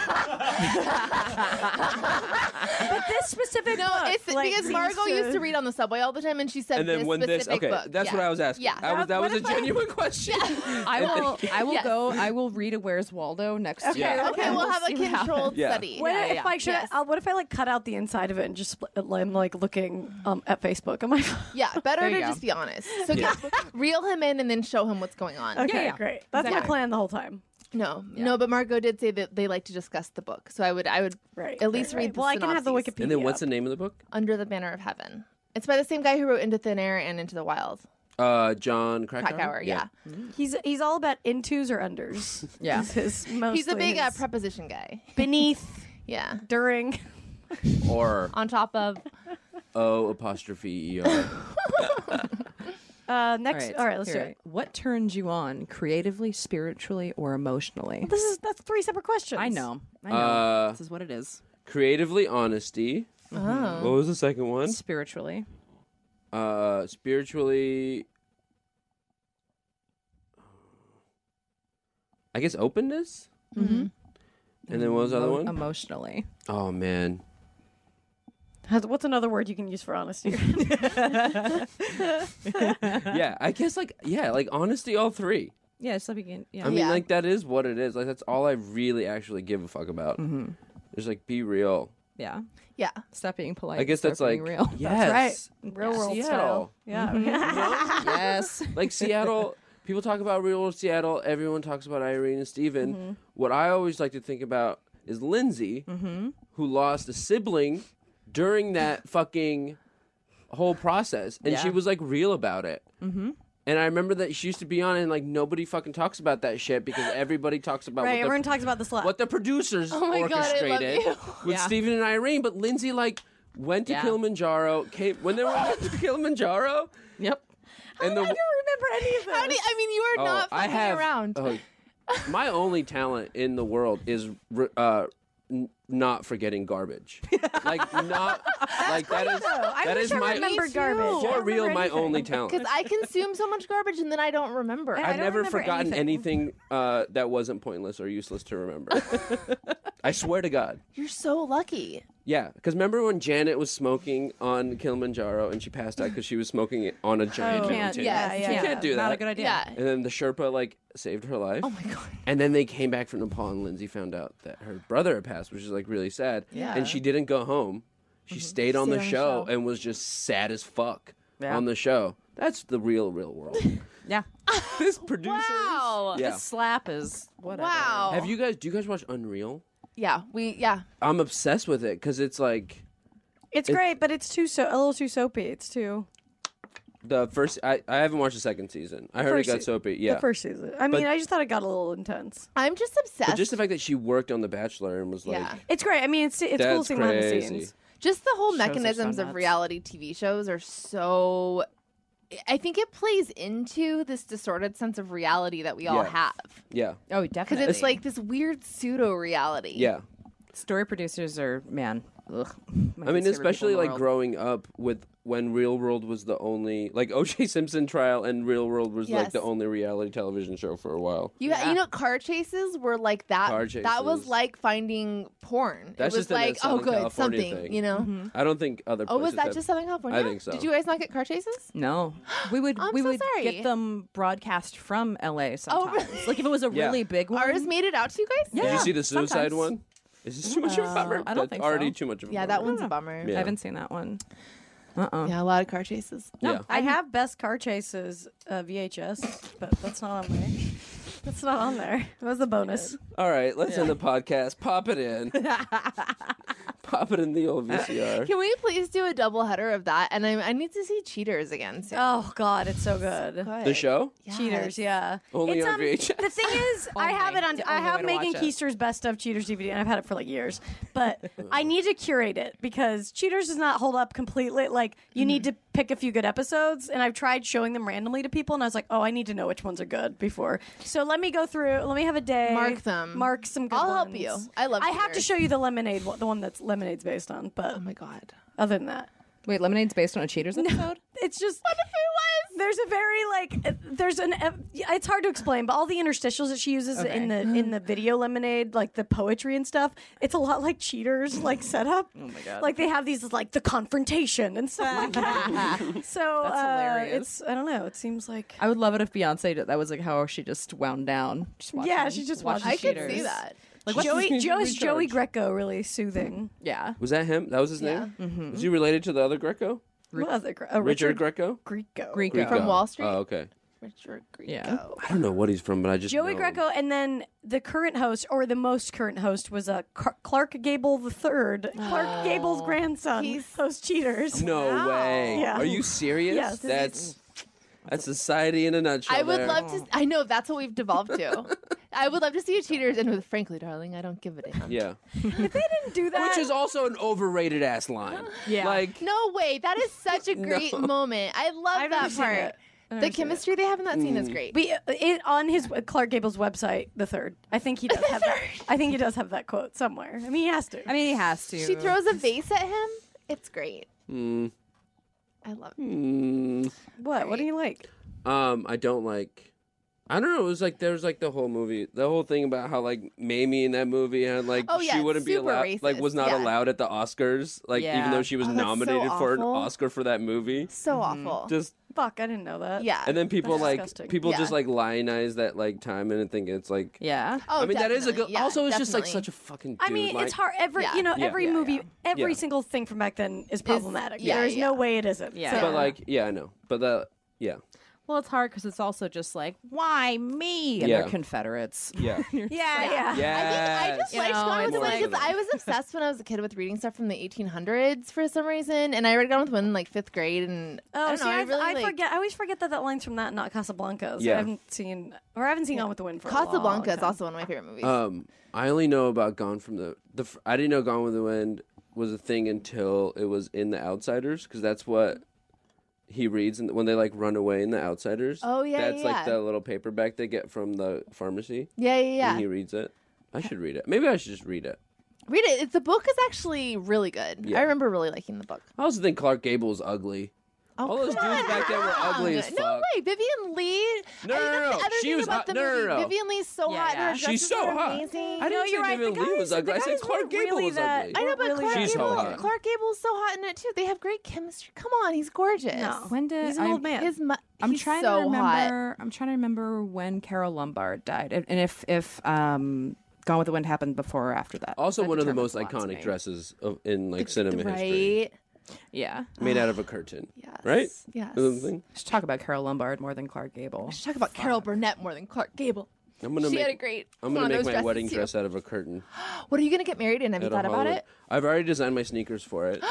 But this specific No, book, it's like, because seems Margot to- used to read on the subway all the time, and she said And then this when this, specific okay, book. that's Yeah. what I was asking. Yeah. I was, that What was a if I- genuine question. I will. I will Yes. go. I will read a Where's Waldo next Okay, year. Yeah. Okay, and we'll have a see what happens. controlled Yeah. study. What Yeah, if yeah, I should? Yes. Uh, what if I like cut out the inside of it and just split, I'm like looking um, at Facebook on my phone? Yeah, better There to you go. just be honest. So Yeah. just reel him in and then show him what's going on. Okay, yeah. great. That's my Exactly. plan the whole time. No, no, but Margot did say that they like to discuss the book, so I would, I would Right. at least right, read right. the Well, I can have the synopses. Wikipedia. And then what's the up. name of the book? Under the Banner of Heaven. It's by the same guy who wrote Into Thin Air and Into the Wild. Uh, John Krakauer. Krakauer, yeah. He's he's all about intos or unders. Yeah. Is his mostly He's a big uh, his- preposition guy. beneath, Yeah. during. Or On top of. O apostrophe E R. Uh, next, all right, let's here. do it. What turns you on creatively, spiritually, or emotionally? This is that's three separate questions. I know. I know. Uh, this is what it is. Creatively, honesty. Oh. What was the second one? Spiritually. Uh, spiritually. I guess openness. Mm-hmm. And then what was the other Emo- one? Emotionally. Oh man. Has- What's another word you can use for honesty? Yeah, I guess like yeah, like honesty. All three. Yeah, it's like you can. Yeah. I mean, Yeah. like that is what it is. Like that's all I really actually give a fuck about. Mm-hmm. Just like be real. Yeah. Yeah. Stop being polite. I guess start that's like being real. yes, Real world Seattle. style. Yeah. Yes. Like Seattle. People talk about real world Seattle. Everyone talks about Irene and Steven. Mm-hmm. What I always like to think about is Lindsay, Mm-hmm. who lost a sibling during that fucking whole process, and she Yeah. was like real about it. Mm-hmm. And I remember that she used to be on, and like nobody fucking talks about that shit because everybody talks about Right. what the Everyone talks about the slut. what the producers Oh my God, I love orchestrated you. with Yeah. Steven and Irene, but Lindsay like went to Yeah. Kilimanjaro, came when they went to Kilimanjaro, Yep. and the I don't remember any of this. How do you- I mean, you are oh, not I fucking have around. oh, my only talent in the world is re- uh, n- not forgetting garbage. Like not like that is I that wish is I my remembered Me too. garbage. I don't for real remember my anything. only talent. Because I consume so much garbage and then I don't remember. I I've don't never remember forgotten anything. anything, uh, that wasn't pointless or useless to remember. I swear to God. You're so lucky. Yeah, because remember when Janet was smoking on Kilimanjaro and she passed out because she was smoking it on a giant Oh, Can't. mountain. yeah, yeah, You yeah. can't do Not that. a good idea. Yeah. And then the Sherpa like saved her life. Oh my God. And then they came back from Nepal and Lindsay found out that her brother had passed, which is like really sad. Yeah. And she didn't go home. She stayed on Stayed the on the show show. and was just sad as fuck Yeah. on the show. That's the real, real world. Yeah. This producer. Wow. Yeah. This slap is whatever. Wow. Have you guys? Do you guys watch Unreal? Yeah. We. Yeah. I'm obsessed with it because it's like It's It- great, but it's too so a little too soapy. It's too the first. I, I haven't watched the second season. I heard First it got se- soapy. Yeah. the first season. I mean, But- I just thought it got a little intense. I'm just obsessed. But just the fact that she worked on The Bachelor and was like, Yeah. It's great. I mean, it's it's cool That's seeing behind the crazy. scenes. Just the whole Shows are so mechanisms of nuts. reality T V shows are so. I think it plays into this distorted sense of reality that we all Yeah. have. yeah, Oh, Because definitely. it's like this weird pseudo reality. yeah. story producers are man. Ugh, my I mean, least favorite especially people in like the world. growing up with when Real World was the only like O J Simpson trial and Real World was like Yes. the only reality television show for a while. You Yeah. you know, car chases were like that. Car That was chases. like finding porn. That's it was just in a like, oh, Southern good, California something. thing. You know. Mm-hmm. I don't think other. Oh, was places that have- just Southern California? I think so. Did you guys not get car chases? No, we would I'm we so would sorry. get them broadcast from L A sometimes. really? Like if it was a Yeah. really big one. Ours made it out to you guys? Yeah. Did you see the suicide sometimes. one? Is this too much of a Uh, bummer? I don't That's think already so. too much of a Yeah, bummer. that one's a bummer. Yeah. I haven't seen that one. Uh uh Yeah, a lot of car chases. No, Yeah. I have best car chases uh, V H S, but that's not on my. That's not on there. That was the bonus. All right, let's end the podcast. Pop it in. Pop it in the old V C R. Can we please do a double header of that? And I, I need to see Cheaters again soon. Oh God, it's so good. Good. The show? Yes. Cheaters, yeah. Only it's, on um, V H S. The thing is, I Only. have it on. It's the I only have way to Megan watch it. Keister's best of Cheaters D V D, and I've had it for like years. But I need to curate it because Cheaters does not hold up completely. Like you need to pick a few good episodes, and I've tried showing them randomly to people, and I was like, oh, I need to know which ones are good before. So let me go through. Let me have a day. Mark them. Mark some good I'll help ones. you. I love I have to Cheaters. show you the Lemonade, one- the one that's Lemonade's based on. But Oh my god. other than that. Wait, Lemonade's based on a Cheaters episode? It's just what if it was? There's a very like uh, there's an uh, it's hard to explain, but all the interstitials that she uses Okay. in the in the video Lemonade, like the poetry and stuff, it's a lot like Cheaters like setup. Oh my God. Like they have these like the confrontation and stuff like that. So That's uh, hilarious. it's I don't know. It seems like I would love it if Beyonce did, that was like how she just wound down. Just watching, Yeah, she just watching I could Cheaters. see that. Like, what's Joey his- Joe's recharge. Joey Greco really soothing. Yeah. Was that him? That was his Yeah. name? Was he related to the other Greco? What other Gre- uh, Richard Richard Greco? Greco. Greco. From Wall Street? Oh, okay. Richard Grieco. Yeah. I don't know what he's from, but I just Joey know him. Greco, and then the current host, or the most current host, was uh, Car- Clark Gable the Third. Clark Gable's grandson He's- hosts Cheaters. No way. Yeah. Are you serious? Yes. That's that's society in a nutshell. I would there. love to. I know that's what we've devolved to. I would love to see a Cheaters, and with frankly, darling, I don't give a damn. Yeah. If they didn't do that, Which is also an overrated ass line. Yeah. Like No way, that is such a great moment. I love I've never that seen part. it. I've never The seen chemistry they have in that scene is great. But uh, it, on his Clark Gable's website, the third. I think he does have that. I think he does have that quote somewhere. I mean, he has to. I mean, he has to. She throws a vase at him. It's great. mm, I love it. mm, what? What do you like? um I don't like I don't know, it was like there was like the whole movie, the whole thing about how like Mamie in that movie had like Oh, she yeah, wouldn't be super allowed like was not racist, yeah. allowed at the Oscars, like even Yeah. though she was Oh, that's so nominated for an awful. Oscar for that movie. So awful. Just Fuck, I didn't know that. yeah. and then people That's like disgusting. people Yeah. just like lionize that like time and think it's like Yeah. oh, I mean that is a good definitely. Yeah, also it's just like definitely. such a fucking dude. I mean, like, it's hard. Every Yeah. you know, Yeah. every Yeah, movie, yeah. every Yeah. single thing from back then is problematic. yeah, There's yeah. no way it isn't. Yeah. So- but like yeah, I know. But the yeah. Well, it's hard because it's also just like, why me? And Yeah. they're Confederates. Yeah. yeah, yeah. Yeah. I think I just You liked know, Gone with it's the Wind because like- I was obsessed when I was a kid with reading stuff from the eighteen hundreds for some reason, and I read Gone with the Wind in like fifth grade, and I Oh, don't see, know, I, I, really I like forget. I always forget that that line's from that, not Casablanca. So Yeah. I haven't seen, or I haven't seen Gone with the Wind for a long Casablanca is time. also one of my favorite movies. Um, I only know about Gone from the the. f- I didn't know Gone with the Wind was a thing until it was in The Outsiders, because that's what he reads and when they like run away in The Outsiders. Oh, yeah, that's yeah, like yeah. the little paperback they get from the pharmacy, yeah, yeah, yeah. and he reads it. I should read it. Maybe I should just read it. Read it. It's, the book is actually really good. Yeah. I remember really liking the book. I also think Clark Gable was ugly. Oh, All those come dudes back then were on. ugly as No fuck. way, Vivian Lee. No, I no, think that's no, the no. other She thing was about hot- the no, no, movie. no. Vivian Lee's so Yeah, hot. And her yeah. She's dresses so are hot. Amazing. I No, didn't you're say right. Vivian The Lee was guys- ugly. the I said guys Clark weren't Gable really was that- ugly. I know, weren't but really Clark, She's so Gable, hot. Clark Gable's so hot in it too. They have great chemistry. Come on, he's gorgeous. No. When did He's an I- old man. His mu- I'm he's trying so to hot. remember. I'm trying to remember when Carol Lombard died, and and if if um, Gone with the Wind happened before or after that. Also, That one of the determines most a lot to iconic me. dresses of, in like cinema history, Right? Yeah, made out of a curtain. Yes. Right? Yes. Is that the thing? let's talk about Carol Lombard more than Clark Gable. We should talk about Carol Burnett more than Clark Gable. I'm gonna She make. had a great. I'm one gonna of make those my wedding dresses, too. dress out of a curtain. What are you gonna get married in? Have you at a thought about Hollywood- it? I've already designed my sneakers for it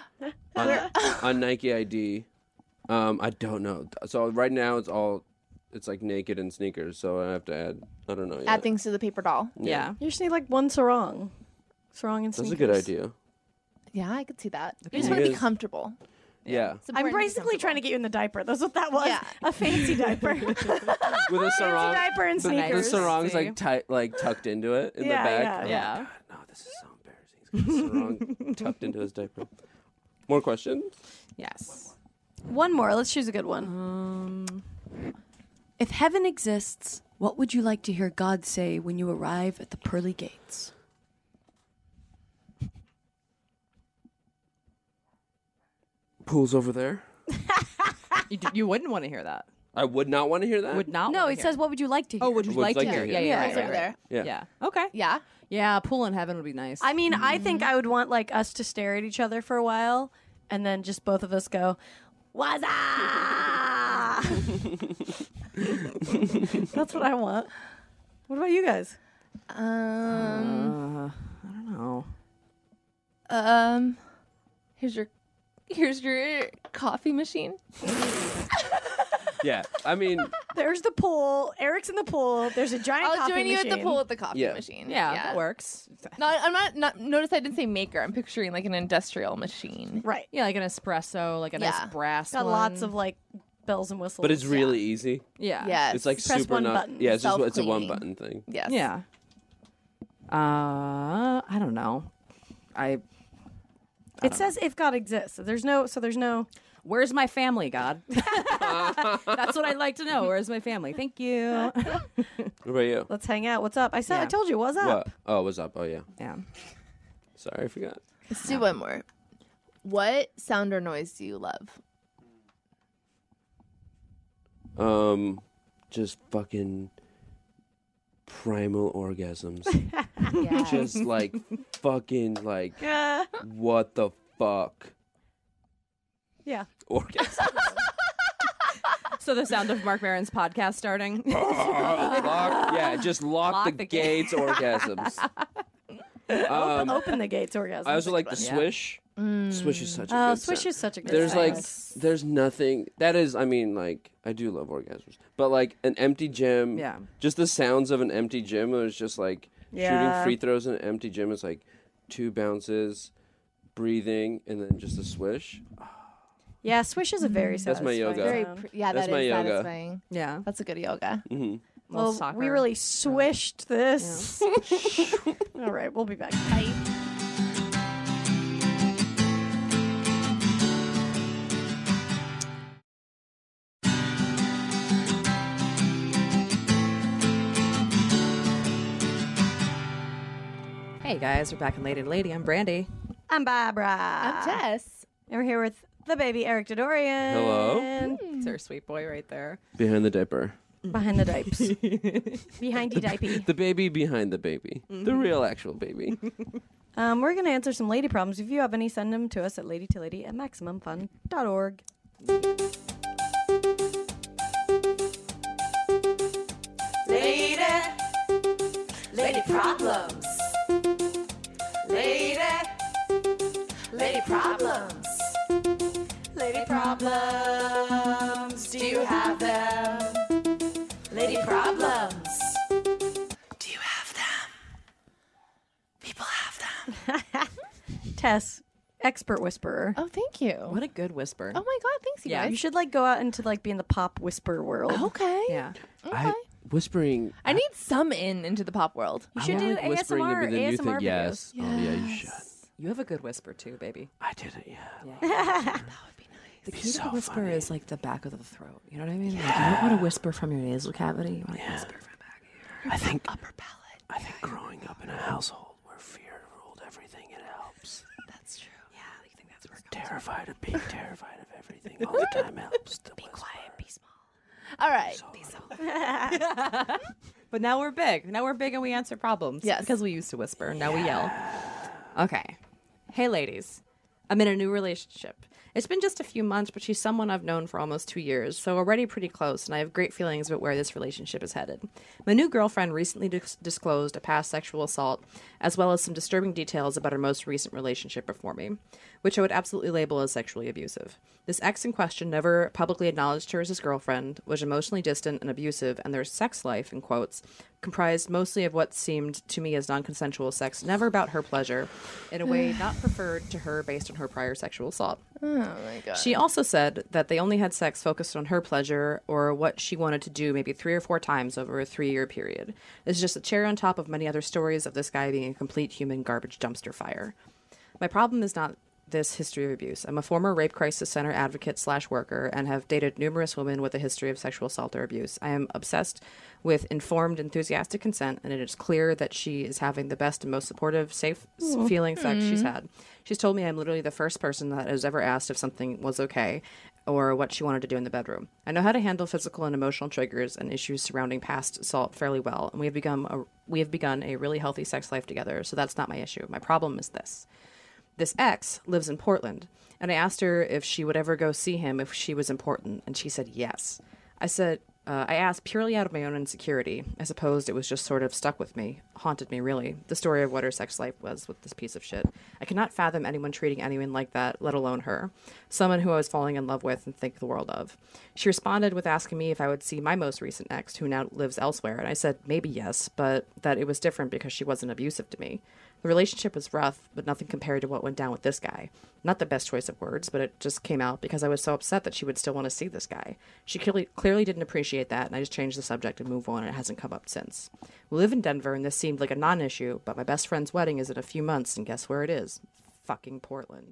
on, on Nike I D. Um, I don't know. So right now it's all, it's like naked and sneakers. So I have to add. I don't know. Yet. Add things to the paper doll. Yeah, You just need like one sarong. Sarong and That's sneakers. a good idea. Yeah, I could see that. You thing just want to be is- comfortable. Yeah, It's I'm important to be basically trying to get you in the diper. That's what that was. Yeah. A fancy diper. with a sarong. diaper and the, the sneakers. sarong's See? like tight, like tucked into it in Yeah, the back. yeah, I'm like, yeah. God, no, this is so embarrassing. He's got a sarong tucked into his diaper. More questions? yes. One more. Let's choose a good one. Um, If heaven exists, what would you like to hear God say when you arrive at the pearly gates? Pool's over there. you, d- you wouldn't want to hear that. I would not want to hear that. Would not. No, wanna it hear says, what would you like to hear? Oh, would you Would like, like to to hear? hear. Yeah, yeah, Yeah, right, It's right, over right. there. Yeah. Yeah. Okay. Yeah. Yeah, pool in heaven would be nice. I mean, I think I would want like us to stare at each other for a while and then just both of us go, Waza! That's what I want. What about you guys? Um, Uh, I don't know. um, here's your, here's your coffee machine. Yeah, I mean, There's the pool. Eric's in the pool. There's a giant I'll coffee join you machine. at the pool with the coffee Yeah. machine. Yeah, yeah. that works. No, I'm not, not. Notice I didn't say maker. I'm picturing like an industrial machine. Right. Yeah, like an espresso, like a nice Yeah. brass Got one. lots of like bells and whistles. but it's really easy. Yeah. Yes. It's like Press super one not. button. Yeah, it's just it's a one Self-cleaning. button thing. Yes. Yeah. Uh, I don't know. I. It says if God exists. So there's no. So there's no. Where's my family, God? That's what I'd like to know. Where's my family? Thank you. What about you? Let's hang out. What's up? I said. I Yeah. told you. What's up? What? Oh, what's up? Oh yeah. Yeah. Sorry, I forgot. Let's do one more. What sound or noise do you love? Um, just fucking primal orgasms. Yeah. Just like fucking like Yeah. what the fuck Yeah. orgasm. So the sound of Mark Maron's podcast starting. Lock, yeah, just lock, Lock the, the gates orgasms. Um, Open the gates orgasm. I also like the Yeah. swish. Swish is such a Oh, good Swish sound. is such a good There's sound. like, there's nothing that is. I mean, like, I do love orgasms, but like an empty gym. Yeah. Just the sounds of an empty gym. It was just like Yeah. shooting free throws in an empty gym. It's like two bounces, breathing, and then just a swish. Yeah, Swish is a very That's my satisfying yoga. Very. sound. Pr- yeah, That's that my is yoga. satisfying. Yeah. That's a good yoga. hmm Well, soccer. we really swished this. All right, we'll be back. Bye. Hey guys, we're back in Lady and Lady. I'm Brandy. I'm Barbara. I'm Jess. And we're here with the baby Eric Dodorian. Hello. It's our sweet boy right there. Behind the diaper. Behind the diapers. Behind the diaper. The baby behind the baby. The real actual baby. Um, we're going to answer some lady problems. If you have any, send them to us at lady to lady at maximum fun dot org. Lady, lady problems. Lady, lady problems. Lady problems. Do you have them? Lady problems. Do you have them? People have them. Tess, expert whisperer. Oh, thank you. What a good whisper. Oh my God! Thanks, you Yeah. You guys. should like go out into like be in the pop whisper world. Okay. Yeah. Okay. I whispering. I need some in into the pop world. You I should want, do like, whispering A S M R, to be the new A S M R thing. Yes. videos. Oh yeah, you should. You have a good whisper too, baby. I did it. Yeah. The Be key so to the whisper funny. is like the back of the throat. You know what I mean? Like, you don't want to whisper from your nasal cavity. You want to whisper from the back of your I think upper palate. I think growing up in a household where fear ruled everything, it helps. That's true. Yeah, I think that's where it comes Terrified of being terrified of everything all the time helps. Be quiet, be small. All right. But now we're big. Now we're big and we answer problems. Yes. Because we used to whisper. Now we yell. Okay. Hey, ladies. I'm in a new relationship. It's been just a few months, but she's someone I've known for almost two years, so already pretty close, and I have great feelings about where this relationship is headed. My new girlfriend recently dis- disclosed a past sexual assault, as well as some disturbing details about her most recent relationship before me, which I would absolutely label as sexually abusive. This ex in question never publicly acknowledged her as his girlfriend, was emotionally distant and abusive, and their sex life, in quotes, comprised mostly of what seemed to me as non-consensual sex, never about her pleasure, in a way not preferred to her based on her prior sexual assault. Oh my God. She also said that they only had sex focused on her pleasure or what she wanted to do maybe three or four times over a three-year period. This is just a cherry on top of many other stories of this guy being a complete human garbage dumpster fire. My problem is not this history of abuse. I'm a former rape crisis center advocate slash worker and have dated numerous women with a history of sexual assault or abuse. I am obsessed with informed, enthusiastic consent, and it is clear that she is having the best and most supportive, safe s- feeling sex she's had. She's told me I'm literally the first person that has ever asked if something was okay or what she wanted to do in the bedroom. I know how to handle physical and emotional triggers and issues surrounding past assault fairly well, and we have become a, we have begun a really healthy sex life together, so that's not my issue. My problem is this. This ex lives in Portland, and I asked her if she would ever go see him if she was important, and she said yes. I said, Uh, I asked purely out of my own insecurity. I suppose it was just sort of stuck with me, haunted me, really. The story of what her sex life was with this piece of shit. I could not fathom anyone treating anyone like that, let alone her. Someone who I was falling in love with and think the world of. She responded with asking me if I would see my most recent ex, who now lives elsewhere, and I said maybe yes, but that it was different because she wasn't abusive to me. The relationship was rough, but nothing compared to what went down with this guy. Not the best choice of words, but it just came out because I was so upset that she would still want to see this guy. She clearly, clearly didn't appreciate that, and I just changed the subject and moved on, and it hasn't come up since. We live in Denver, and this seemed like a non-issue, but my best friend's wedding is in a few months, and guess where it is? Fucking Portland.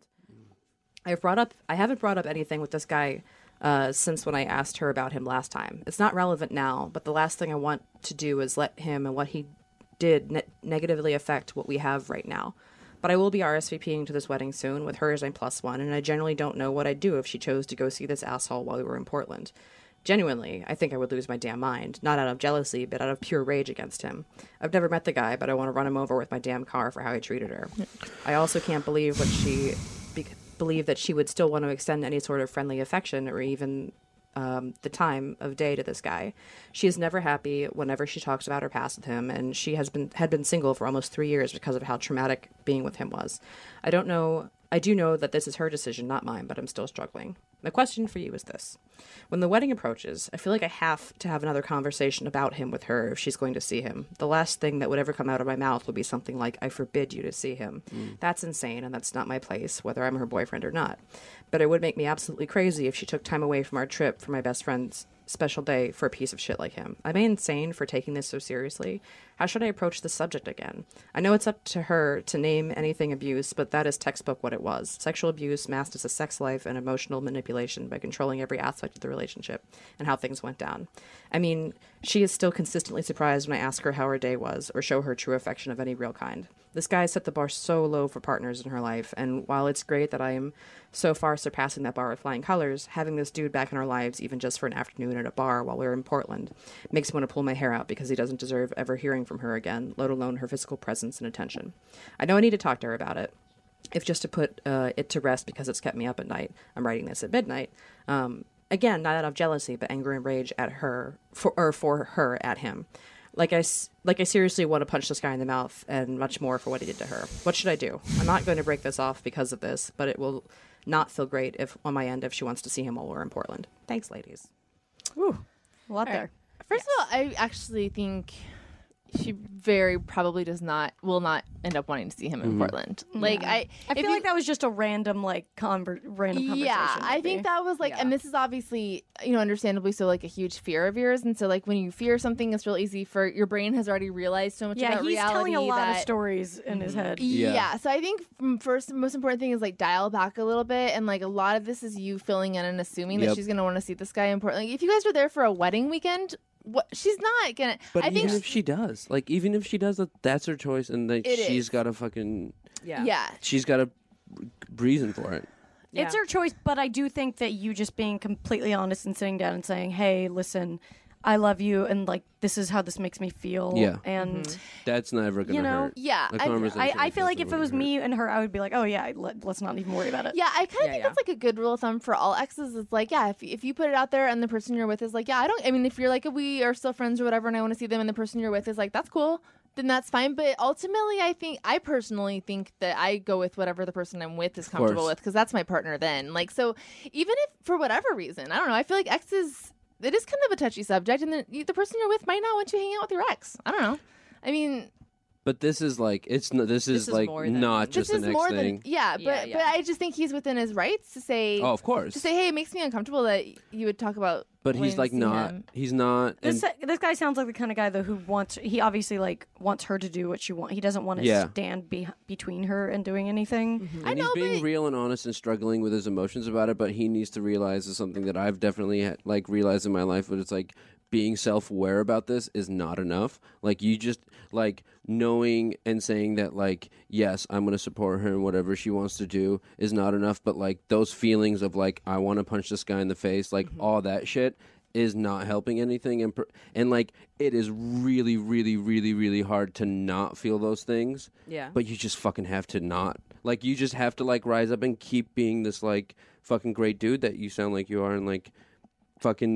I've brought up, I haven't brought up anything with this guy uh, since when I asked her about him last time. It's not relevant now, but the last thing I want to do is let him and what he did ne- negatively affect what we have right now. But I will be R S V Ping to this wedding soon with her as my plus one, and I generally don't know what I'd do if she chose to go see this asshole while we were in Portland. Genuinely, I think I would lose my damn mind, not out of jealousy, but out of pure rage against him. I've never met the guy, but I want to run him over with my damn car for how he treated her. I also can't believe what she be- believe that she would still want to extend any sort of friendly affection or even Um, the time of day to this guy. She is never happy whenever she talks about her past with him, and she has been had been single for almost three years because of how traumatic being with him was. I don't know. I do know that this is her decision, not mine, but I'm still struggling. My question for you is this. When the wedding approaches, I feel like I have to have another conversation about him with her if she's going to see him. The last thing that would ever come out of my mouth would be something like, I forbid you to see him. Mm. That's insane, and that's not my place, whether I'm her boyfriend or not. But it would make me absolutely crazy if she took time away from our trip for my best friend's special day for a piece of shit like him. Am I insane for taking this so seriously? How should I approach the subject again? I know it's up to her to name anything abuse, but that is textbook what it was. Sexual abuse masked as a sex life and emotional manipulation by controlling every aspect of the relationship and how things went down. I mean, she is still consistently surprised when I ask her how her day was or show her true affection of any real kind. This guy set the bar so low for partners in her life, and while it's great that I am so far surpassing that bar with flying colors, having this dude back in our lives, even just for an afternoon at a bar while we were in Portland, makes me want to pull my hair out because he doesn't deserve ever hearing from her again, let alone her physical presence and attention. I know I need to talk to her about it, if just to put uh, it to rest because it's kept me up at night. I'm writing this at midnight. Um, again, not out of jealousy, but anger and rage at her, for, or for her at him. Like I, like I seriously want to punch this guy in the mouth and much more for what he did to her. What should I do? I'm not going to break this off because of this, but it will not feel great if on my end if she wants to see him while we're in Portland. Thanks, ladies. Ooh, a lot All there. right. First of all, I actually think she very probably does not will not end up wanting to see him in Mhm. Portland. Like Yeah. I, I if feel you- like that was just a random like conver- random conversation. Yeah, I maybe. think that was like, Yeah. and this is obviously, you know, understandably so, like a huge fear of yours. And so, like, when you fear something, it's real easy for your brain has already realized so much Yeah, about he's reality telling a lot that, of stories in his head. Yeah. Yeah. So I think from first, the most important thing is like dial back a little bit, and like a lot of this is you filling in and assuming that Yep. she's gonna want to see this guy in Portland. Like, if you guys were there for a wedding weekend, what she's not gonna. But I even think if she does, like, even if she does, that that's her choice, and like It she's is. got a fucking, Yeah. yeah. she's got a reason for it. It's her choice, but I do think that you just being completely honest and sitting down and saying, "Hey, listen, I love you, and like this is how this makes me feel." Yeah. and That's never gonna You know, hurt. Yeah, A I- conversation I, I like feel that's like if never it was gonna hurt. me and her, I would be like, "Oh yeah, let, let's not even worry about it." Yeah, I kind of Yeah, think yeah. that's like a good rule of thumb for all exes. It's like, yeah, if if you put it out there and the person you're with is like, yeah, I don't. I mean, if you're like, we are still friends or whatever, and I want to see them, and the person you're with is like, that's cool, then that's fine. But ultimately, I think I personally think that I go with whatever the person I'm with is comfortable course. with because that's my partner. Then, like, so even if for whatever reason, I don't know, I feel like exes. It is kind of a touchy subject, and the, the person you're with might not want you hanging out with your ex. I don't know. I mean, But this is like it's no, this is is like more than- not just this the is next more thing. than yeah, but Yeah, yeah. but I just think he's within his rights to say Oh, of course. to say, hey, it makes me uncomfortable that you would talk about. But wanting he's to like see not. him. He's not. This and- this guy sounds like the kind of guy though who wants. He obviously like wants her to do what she wants. He doesn't want to Yeah. stand be- between her and doing anything. I and know, he's being but- real and honest and struggling with his emotions about it, but he needs to realize is something that I've definitely had, like realized in my life. But it's like being self-aware about this is not enough. Like you just like knowing and saying that like yes, I'm going to support her in whatever she wants to do is not enough. But like those feelings of like I want to punch this guy in the face, like all that shit is not helping anything. And per- and like it is really, really, really, really hard to not feel those things. Yeah. But you just fucking have to not. Like, you just have to, like, rise up and keep being this, like, fucking great dude that you sound like you are and, like, fucking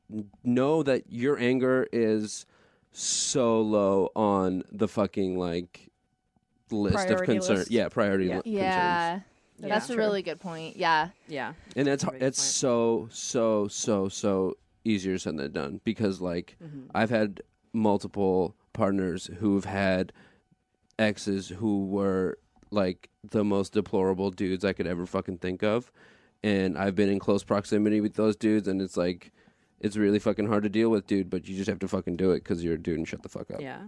know that your anger is so low on the fucking like list of Priority concern. list. Yeah, priority Yeah. li- concerns. Yeah. Yeah. That's a really good point. Yeah. Yeah. And that's Very good it's point. so so so so easier said than done because like Mm-hmm. I've had multiple partners who've had exes who were like the most deplorable dudes I could ever fucking think of, and I've been in close proximity with those dudes, and it's like it's really fucking hard to deal with, dude, but you just have to fucking do it because you're a dude and shut the fuck up. Yeah.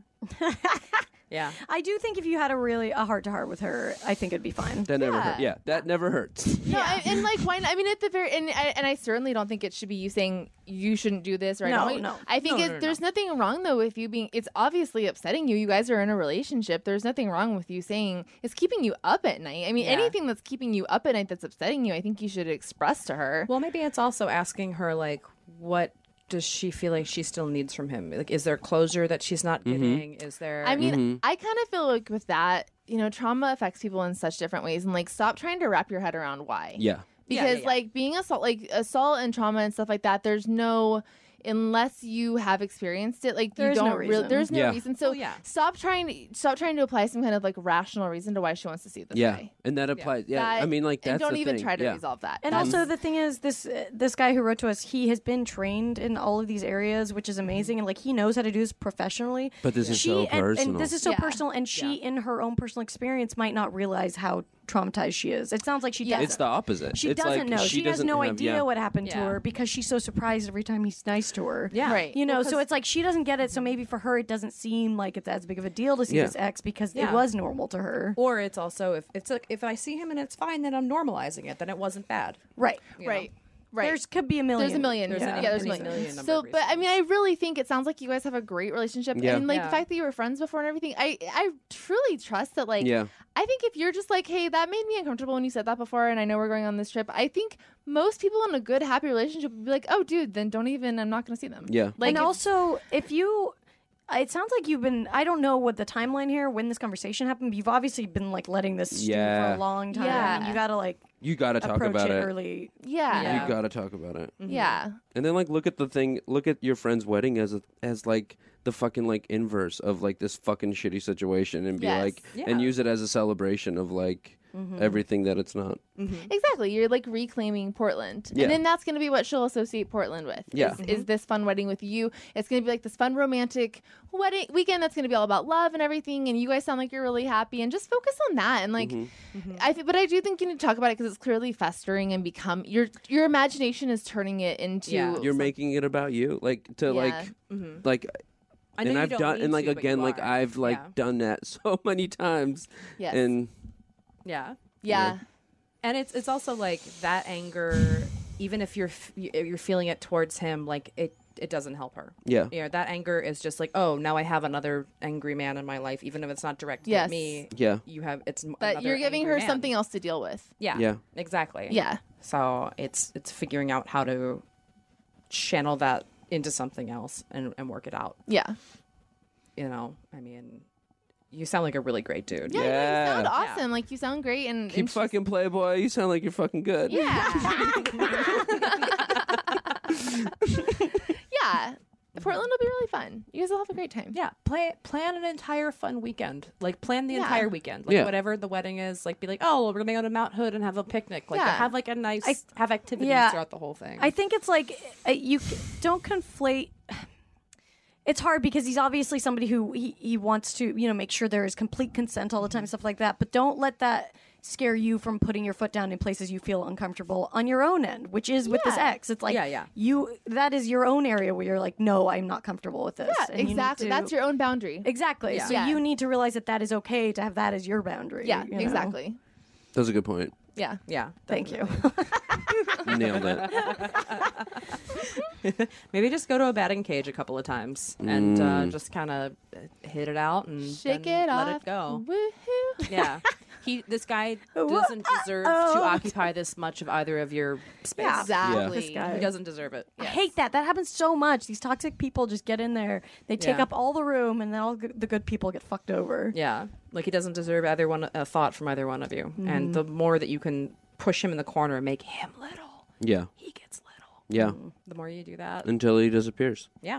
Yeah. I do think if you had a really a heart to heart with her, I think it'd be fine. That never Yeah. hurt. Yeah, that never hurts. No, I, and like why? Not, I mean, at the very and I, and I certainly don't think it should be you saying you shouldn't do this or I No, don't. no. I think No, it, no, no, there's nothing wrong though with you being. It's obviously upsetting you. You guys are in a relationship. There's nothing wrong with you saying it's keeping you up at night. I mean, Yeah. anything that's keeping you up at night that's upsetting you, I think you should express to her. Well, maybe it's also asking her, like, what does she feel like she still needs from him? Like, is there closure that she's not getting? Is there? I mean, Mm-hmm. I kind of feel like with that, you know, trauma affects people in such different ways, and like, stop trying to wrap your head around why. Yeah. Yeah, Because yeah, yeah. like being assault, like assault and trauma and stuff like that, there's no. Unless you have experienced it, like There you is no don't really. reason. There's no Yeah. reason. So Well, yeah. stop trying to stop trying to apply some kind of like rational reason to why she wants to see it this Yeah, way. and that applies. Yeah, That- I mean, like that's and don't the even thing. try to yeah. resolve that. And That's- also the thing is, this uh, this guy who wrote to us, he has been trained in all of these areas, which is amazing, and like he knows how to do this professionally. But this is she so and, personal. and this is so Yeah. personal, and she, in her own personal experience, might not realize how traumatized she is. It sounds like she Yeah. doesn't. It's the opposite. She it's doesn't like know. She, She, has doesn't no have- idea yeah. what happened to Yeah. her because she's so surprised every time he's nice to her. Yeah. Right. You know, Well, so 'cause- it's like she doesn't get it. So maybe for her, it doesn't seem like it's as big of a deal to see Yeah. this ex because Yeah. it was normal to her. Or it's also if it's like if I see him and it's fine, then I'm normalizing it. Then it wasn't bad. Right. you right. know? Right. There's could be a million. There's a million. There's yeah, any- there's a any million. million number So, of but I reasons. mean, I really think it sounds like you guys have a great relationship, Yeah. and like Yeah. the fact that you were friends before and everything. I, I truly trust that. Like, Yeah. I think if you're just like, hey, that made me uncomfortable when you said that before, and I know we're going on this trip. I think most people in a good, happy relationship would be like, oh, dude, then don't even. I'm not going to see them. Yeah. Like, and if- also, if you, it sounds like you've been. I don't know what the timeline here when this conversation happened. But you've obviously been like letting this stew for Yeah. a long time. Yeah. And you gotta like You got to talk approach about it, it. early. yeah, Yeah. You got to talk about it. yeah. And then like look at the thing, look at your friend's wedding as a, as like the fucking like inverse of like this fucking shitty situation and be Yes. like Yeah. and use it as a celebration of like everything that it's not. Exactly. You're like reclaiming Portland. Yeah. And then that's going to be what she'll associate Portland with. Yeah. Is, is this fun wedding with you. It's going to be like this fun romantic wedding weekend that's going to be all about love and everything. And you guys sound like you're really happy. And just focus on that. And like, I th- but I do think you need to talk about it because it's clearly festering and become your your imagination is turning it into. Yeah. You're making it about you, like to Yeah. like like. I know And you I've don't done, need and like to, but again, you like are. I've like Yeah. done that so many times, Yes. and Yeah. yeah. And it's it's also like that anger, even if you're f- you're feeling it towards him, like it it doesn't help her. yeah, You know, that anger is just like, oh, now I have another angry man in my life, even if it's not directed Yes. at me. yeah, You have it's m- That another you're giving angry her man. something else to deal with. Yeah. Yeah. Exactly. Yeah. So it's it's figuring out how to channel that into something else and, and work it out. Yeah. You know, I mean, you sound like a really great dude. Yeah. Yeah. You sound awesome. Like you sound great. And, keep and she's- fucking Playboy. You sound like you're fucking good. Yeah. yeah. Portland will be really fun. You guys will have a great time. Yeah, play plan an entire fun weekend. Like plan the Yeah. entire weekend. Like Yeah. whatever the wedding is. Like be like, oh, well, we're gonna go to Mount Hood and have a picnic. Like Yeah. have like a nice I- have activities yeah. throughout the whole thing. I think it's like uh, you c- don't conflate. It's hard because he's obviously somebody who he, he wants to, you know, make sure there is complete consent all the time, stuff like that. But don't let that scare you from putting your foot down in places you feel uncomfortable on your own end, which is with this Yeah. ex. It's like Yeah, yeah. you that is your own area where you're like, no, I'm not comfortable with this. Yeah, And you need exactly. to- That's your own boundary. exactly. Yeah. So Yeah. you need to realize that that is okay to have that as your boundary. Yeah, you know? exactly. That's a good point. Yeah. yeah. Thank you. Nailed it. Maybe just go to a batting cage a couple of times and uh, just kind of hit it out and Shake then it let off. it go. Woohoo. Yeah. He, this guy doesn't deserve to occupy this much of either of your space. Yeah. Exactly. This guy. He doesn't deserve it. I hate that. That happens so much. These toxic people just get in there. They take Yeah. up all the room, and then all g- the good people get fucked over. Yeah, like he doesn't deserve either one a thought from either one of you. And the more that you can push him in the corner and make him little, Yeah. he gets little. Yeah, The more you do that, until he disappears. yeah.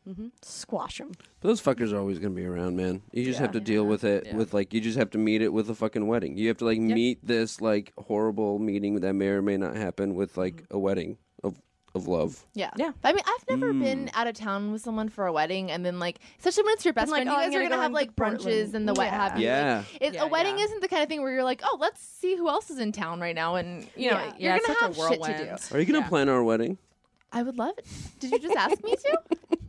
Squash him. But those fuckers are always gonna be around, man. You just Yeah. have to deal with it. Yeah. With like, you just have to meet it with a fucking wedding. You have to like meet this like horrible meeting that may or may not happen with like a wedding of of love. Yeah. Yeah. But I mean, I've never Mm. been out of town with someone for a wedding and then like, especially when it's your best like, friend, oh, you I'm guys are gonna gonna go have into like brunches Portland. and the what Yeah. have you. Yeah. Like, it, Yeah, a wedding yeah. isn't the kind of thing where you're like, oh, let's see who else is in town right now, and you know, Yeah. you're Yeah, it's gonna such have a shit to whirlwind. do. Are you gonna Yeah. plan our wedding? I would love it. Did you just ask me to?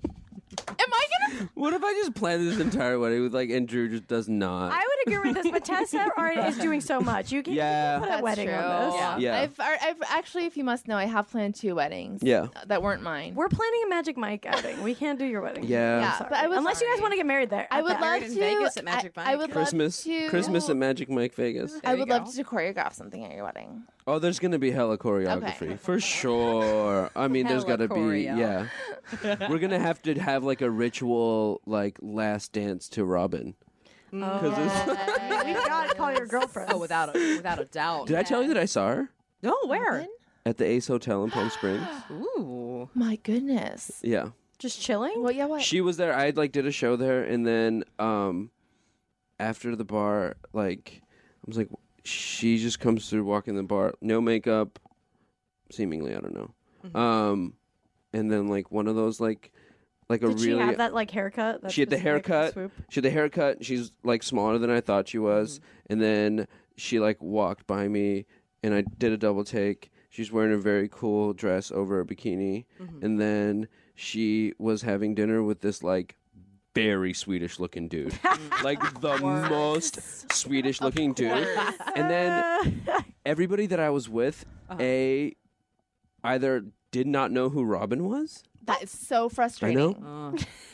Am I gonna? What if I just plan this entire wedding with like, and Drew just does not? I would agree with this, but Tessa already is doing so much. You can, Yeah. you can put a That's wedding true. on this. Yeah. Yeah. I've, I- I've actually, if you must know, I have planned two weddings. Yeah. That weren't mine. We're planning a Magic Mike outing. We can't do your wedding. Yeah. I'm Yeah, sorry. but I would- Unless you guys sorry. want to get married there. I at would that. love in to. Vegas at Magic I, I Mike. would Christmas, love to. Christmas at Magic Mike Vegas. I you would go. love to choreograph something at your wedding. Oh, there's gonna be hella choreography Okay. for sure. I mean, there's Hella gotta be, choreo. yeah. We're gonna have to have like a ritual, like last dance to Robin. Because it's. We gotta call your girlfriend. Oh, without a, without a doubt. Did I tell you that I saw her No, where? at the Ace Hotel in Palm Springs? Ooh. My goodness. Yeah, Just chilling? Well, yeah. What? she was there. I like did a show there, and then um, after the bar, like I was like, she just comes through walking the bar, no makeup, seemingly. I don't know. Um, and then like one of those like. Like a Did she really, have that like haircut? That she had the just, like, haircut. swoop? She had the haircut. She's like smaller than I thought she was. And then she like walked by me, and I did a double take. She's wearing a very cool dress over a bikini, and then she was having dinner with this like very Swedish looking dude, like the most Swedish looking dude. And then everybody that I was with, a either did not know who Robin was. That is so I frustrating. know.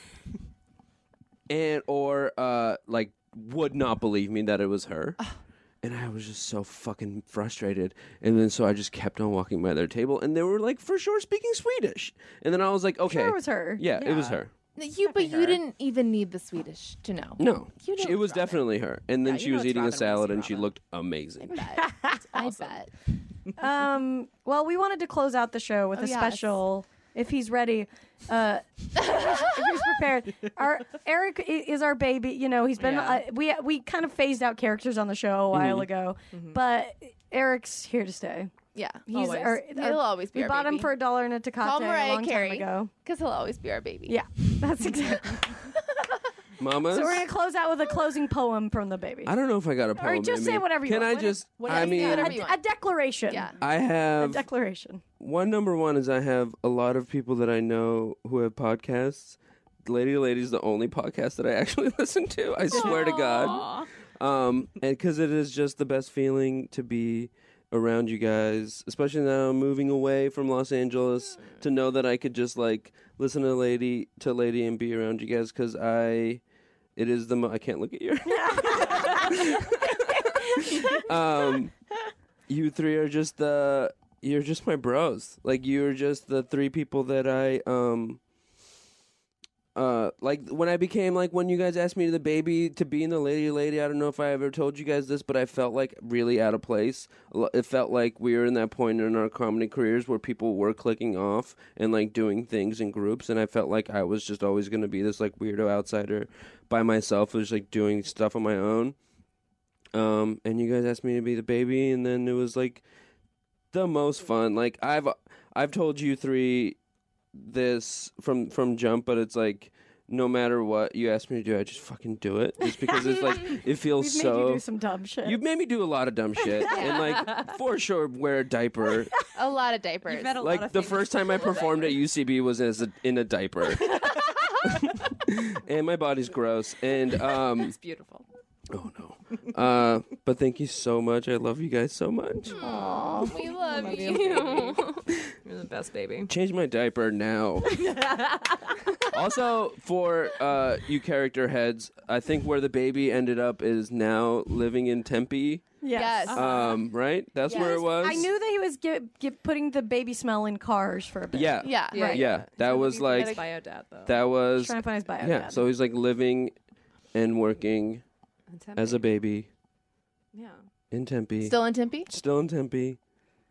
And or uh like would not believe me that it was her. And I was just so fucking frustrated. And then so I just kept on walking by their table, and they were like for sure speaking Swedish. And then I was like, okay. Sure, it was her. Yeah, it was her. You, but you didn't even need the Swedish to know. No. You know She- it was it's Robin. definitely her. And then Yeah, she you know was it's eating Robin a when you salad, see and she Robin. looked amazing. I bet. Um, well, we wanted to close out the show with Oh, a yes. special. If he's ready, uh, if he's prepared. Our Eric i- is our baby. You know, he's been. Yeah. Uh, we we kind of phased out characters on the show a while ago, but Eric's here to stay. Yeah. He's Always. our, He'll always be we our bought him baby. for a dollar in a Tecate Call a Mariah long Carey. time ago. Because he'll always be our baby. Yeah, that's exactly. Mamas? So we're gonna close out with a closing poem from the baby. I don't know if I got a Or poem. just in say me. whatever you Can want. I just Whatever- I mean whatever a, you a want. declaration. Yeah. I A have declaration. one number one is I have a lot of people that I know who have podcasts. Lady to Lady is the only podcast that I actually listen to. I swear to God. Um, and because it is just the best feeling to be around you guys, especially now I'm moving away from Los Angeles, to know that I could just like listen to Lady to Lady and be around you guys, because I, it is the mo- I can't look at you. um, you three are just the you're just my bros. Like you're just the three people that I um. Uh, like when I became like when you guys asked me to the baby to be in the Lady Lady, I don't know if I ever told you guys this, but I felt like really out of place. L- It felt like we were in that point in our comedy careers where people were clicking off and like doing things in groups, and I felt like I was just always gonna be this like weirdo outsider by myself, who's like doing stuff on my own. Um, and you guys asked me to be the baby, and then it was like the most fun. Like I've I've told you three this from from jump, but it's like no matter what you ask me to do, I just fucking do it, just because it's like it feels We've made so. you do some dumb shit. You've made me do a lot of dumb shit, and like for sure wear a diaper. A lot of diapers. You've had a lot Like of the things. first time I performed at U C B was as a, in a diaper, and my body's gross. And um, It's beautiful. oh no, uh, but thank you so much. I love you guys so much. we love, Love you. you. You're the best baby. Change my diaper now. Also, for uh, you character heads, I think where the baby ended up is now living in Tempe. yes. Yes. Um, right? That's where it was. I knew that he was gi- gi- putting the baby smell in cars for a bit. Yeah. yeah. Yeah. Right. Yeah. That was His like bio dad though. that was Trying to find his bio. yeah. dad. So he's like living and working In Tempe. as a baby yeah. in Tempe. Still in Tempe? Still in Tempe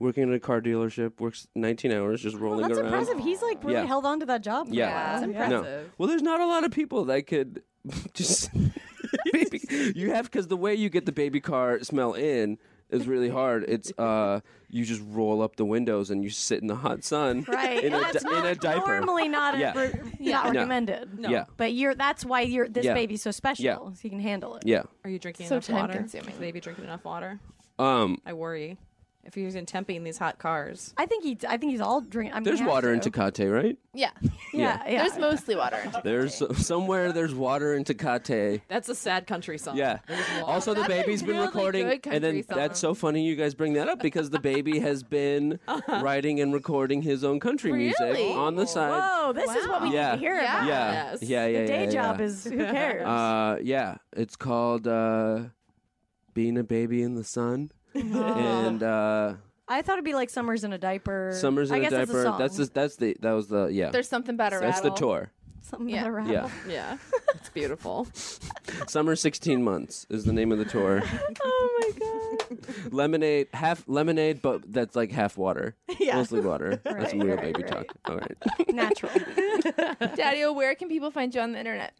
working at a car dealership, works nineteen hours just rolling That's around. impressive. He's like really Yeah. held on to that job. for a Yeah. while. That's No. impressive. Well, there's not a lot of people that could just baby. You have because the way you get the baby car smell in is really hard. It's uh, you just roll up the windows and you sit in the hot sun, Right. In a, That's di- in a diaper. Normally not, Yeah. re- not No. recommended. No. Yeah, But you're that's why you're this Yeah. baby's so special. Yeah. So you can handle it. yeah. Are you drinking So enough water? time-consuming. Is the baby drinking enough water? Um, I worry. If he's in Tempe in these hot cars. I think he I think he's all drink. I mean, there's he has water in to. Tecate, right? Yeah. Yeah, yeah. There's mostly water in Tecate. There's somewhere there's water in Tecate. That's a sad country song. Yeah. Also, the That's a baby's been really recording, good and then country that's song. so funny you guys bring that up because the baby has been writing and recording his own country music Really? on the side. Whoa, this is what we Yeah. need to hear Yeah. about. Yeah, Yes. yeah, yeah. The day yeah, job yeah. is who cares? Uh, yeah, it's called uh, "Being a Baby in the Sun," and uh, I thought it'd be like Summers in a Diaper. "Summers in I a guess Diaper." That's, a song. That's the, that's the that was the yeah. There's something about a That's the rattle. tour. something Yeah. about a rattle. Yeah, Yeah. It's beautiful. "Summer sixteen Months" is the name of the tour. Oh my god. Lemonade, half lemonade, but that's like half water, Yeah. mostly water. That's Right, some real right, baby right. talk. All right. Natural. Daddy-O, where can people find you on the internet?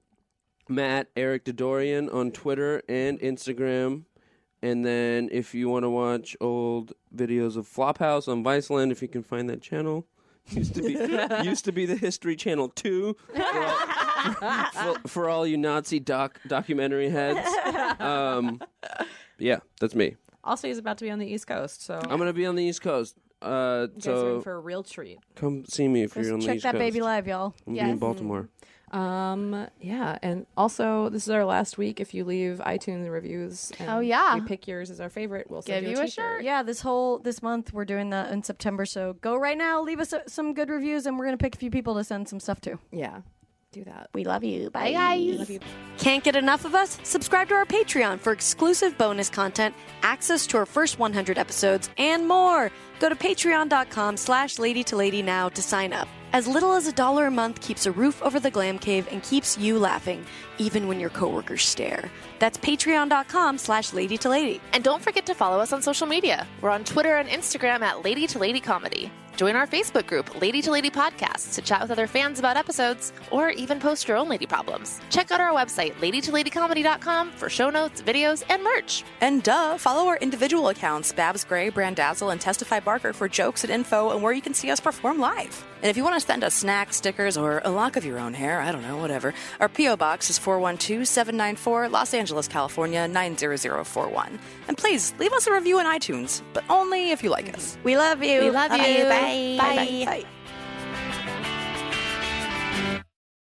Matt Eric Dodorian on Twitter and Instagram. And then if you want to watch old videos of Flophouse on Viceland, if you can find that channel, used to be used to be the History Channel two for all, for, for all you Nazi doc documentary heads. Um, yeah, that's me. Also, he's about to be on the East Coast, so I'm gonna be on the East Coast. Uh, you guys are in so for a real treat. come see me if Just you're on the check East that Coast. baby live, y'all. I'm Yes. in Baltimore. Um, yeah, and also this is our last week. If you leave iTunes reviews, and Oh, yeah. we pick yours as our favorite, we'll Give send you, you a t-shirt. shirt. Yeah, this whole this month we're doing that in September. So go right now, leave us uh, some good reviews, and we're gonna pick a few people to send some stuff to. Yeah, do that. We love you. Bye, guys. Can't get enough of us? Subscribe to our Patreon for exclusive bonus content, access to our first one hundred episodes, and more. Go to patreon.com slash lady to lady now to sign up. As little as a dollar a month keeps a roof over the glam cave and keeps you laughing, even when your coworkers stare. That's patreon.com slash lady to lady. And don't forget to follow us on social media. We're on Twitter and Instagram at Lady to Lady Comedy. Join our Facebook group, Lady to Lady Podcasts, to chat with other fans about episodes, or even post your own lady problems. Check out our website, lady to lady comedy dot com, for show notes, videos, and merch. And duh, follow our individual accounts, Babs Gray, Brandazzle, and Testify Barker for jokes and info and where you can see us perform live. And if you want to send us snacks, stickers, or a lock of your own hair, I don't know, whatever, our P O Box is four one two, seven nine four, Los Angeles, California, nine zero zero four one. And please, leave us a review on iTunes, but only if you like us. We love you. We love you. Bye. Bye. Bye. Bye.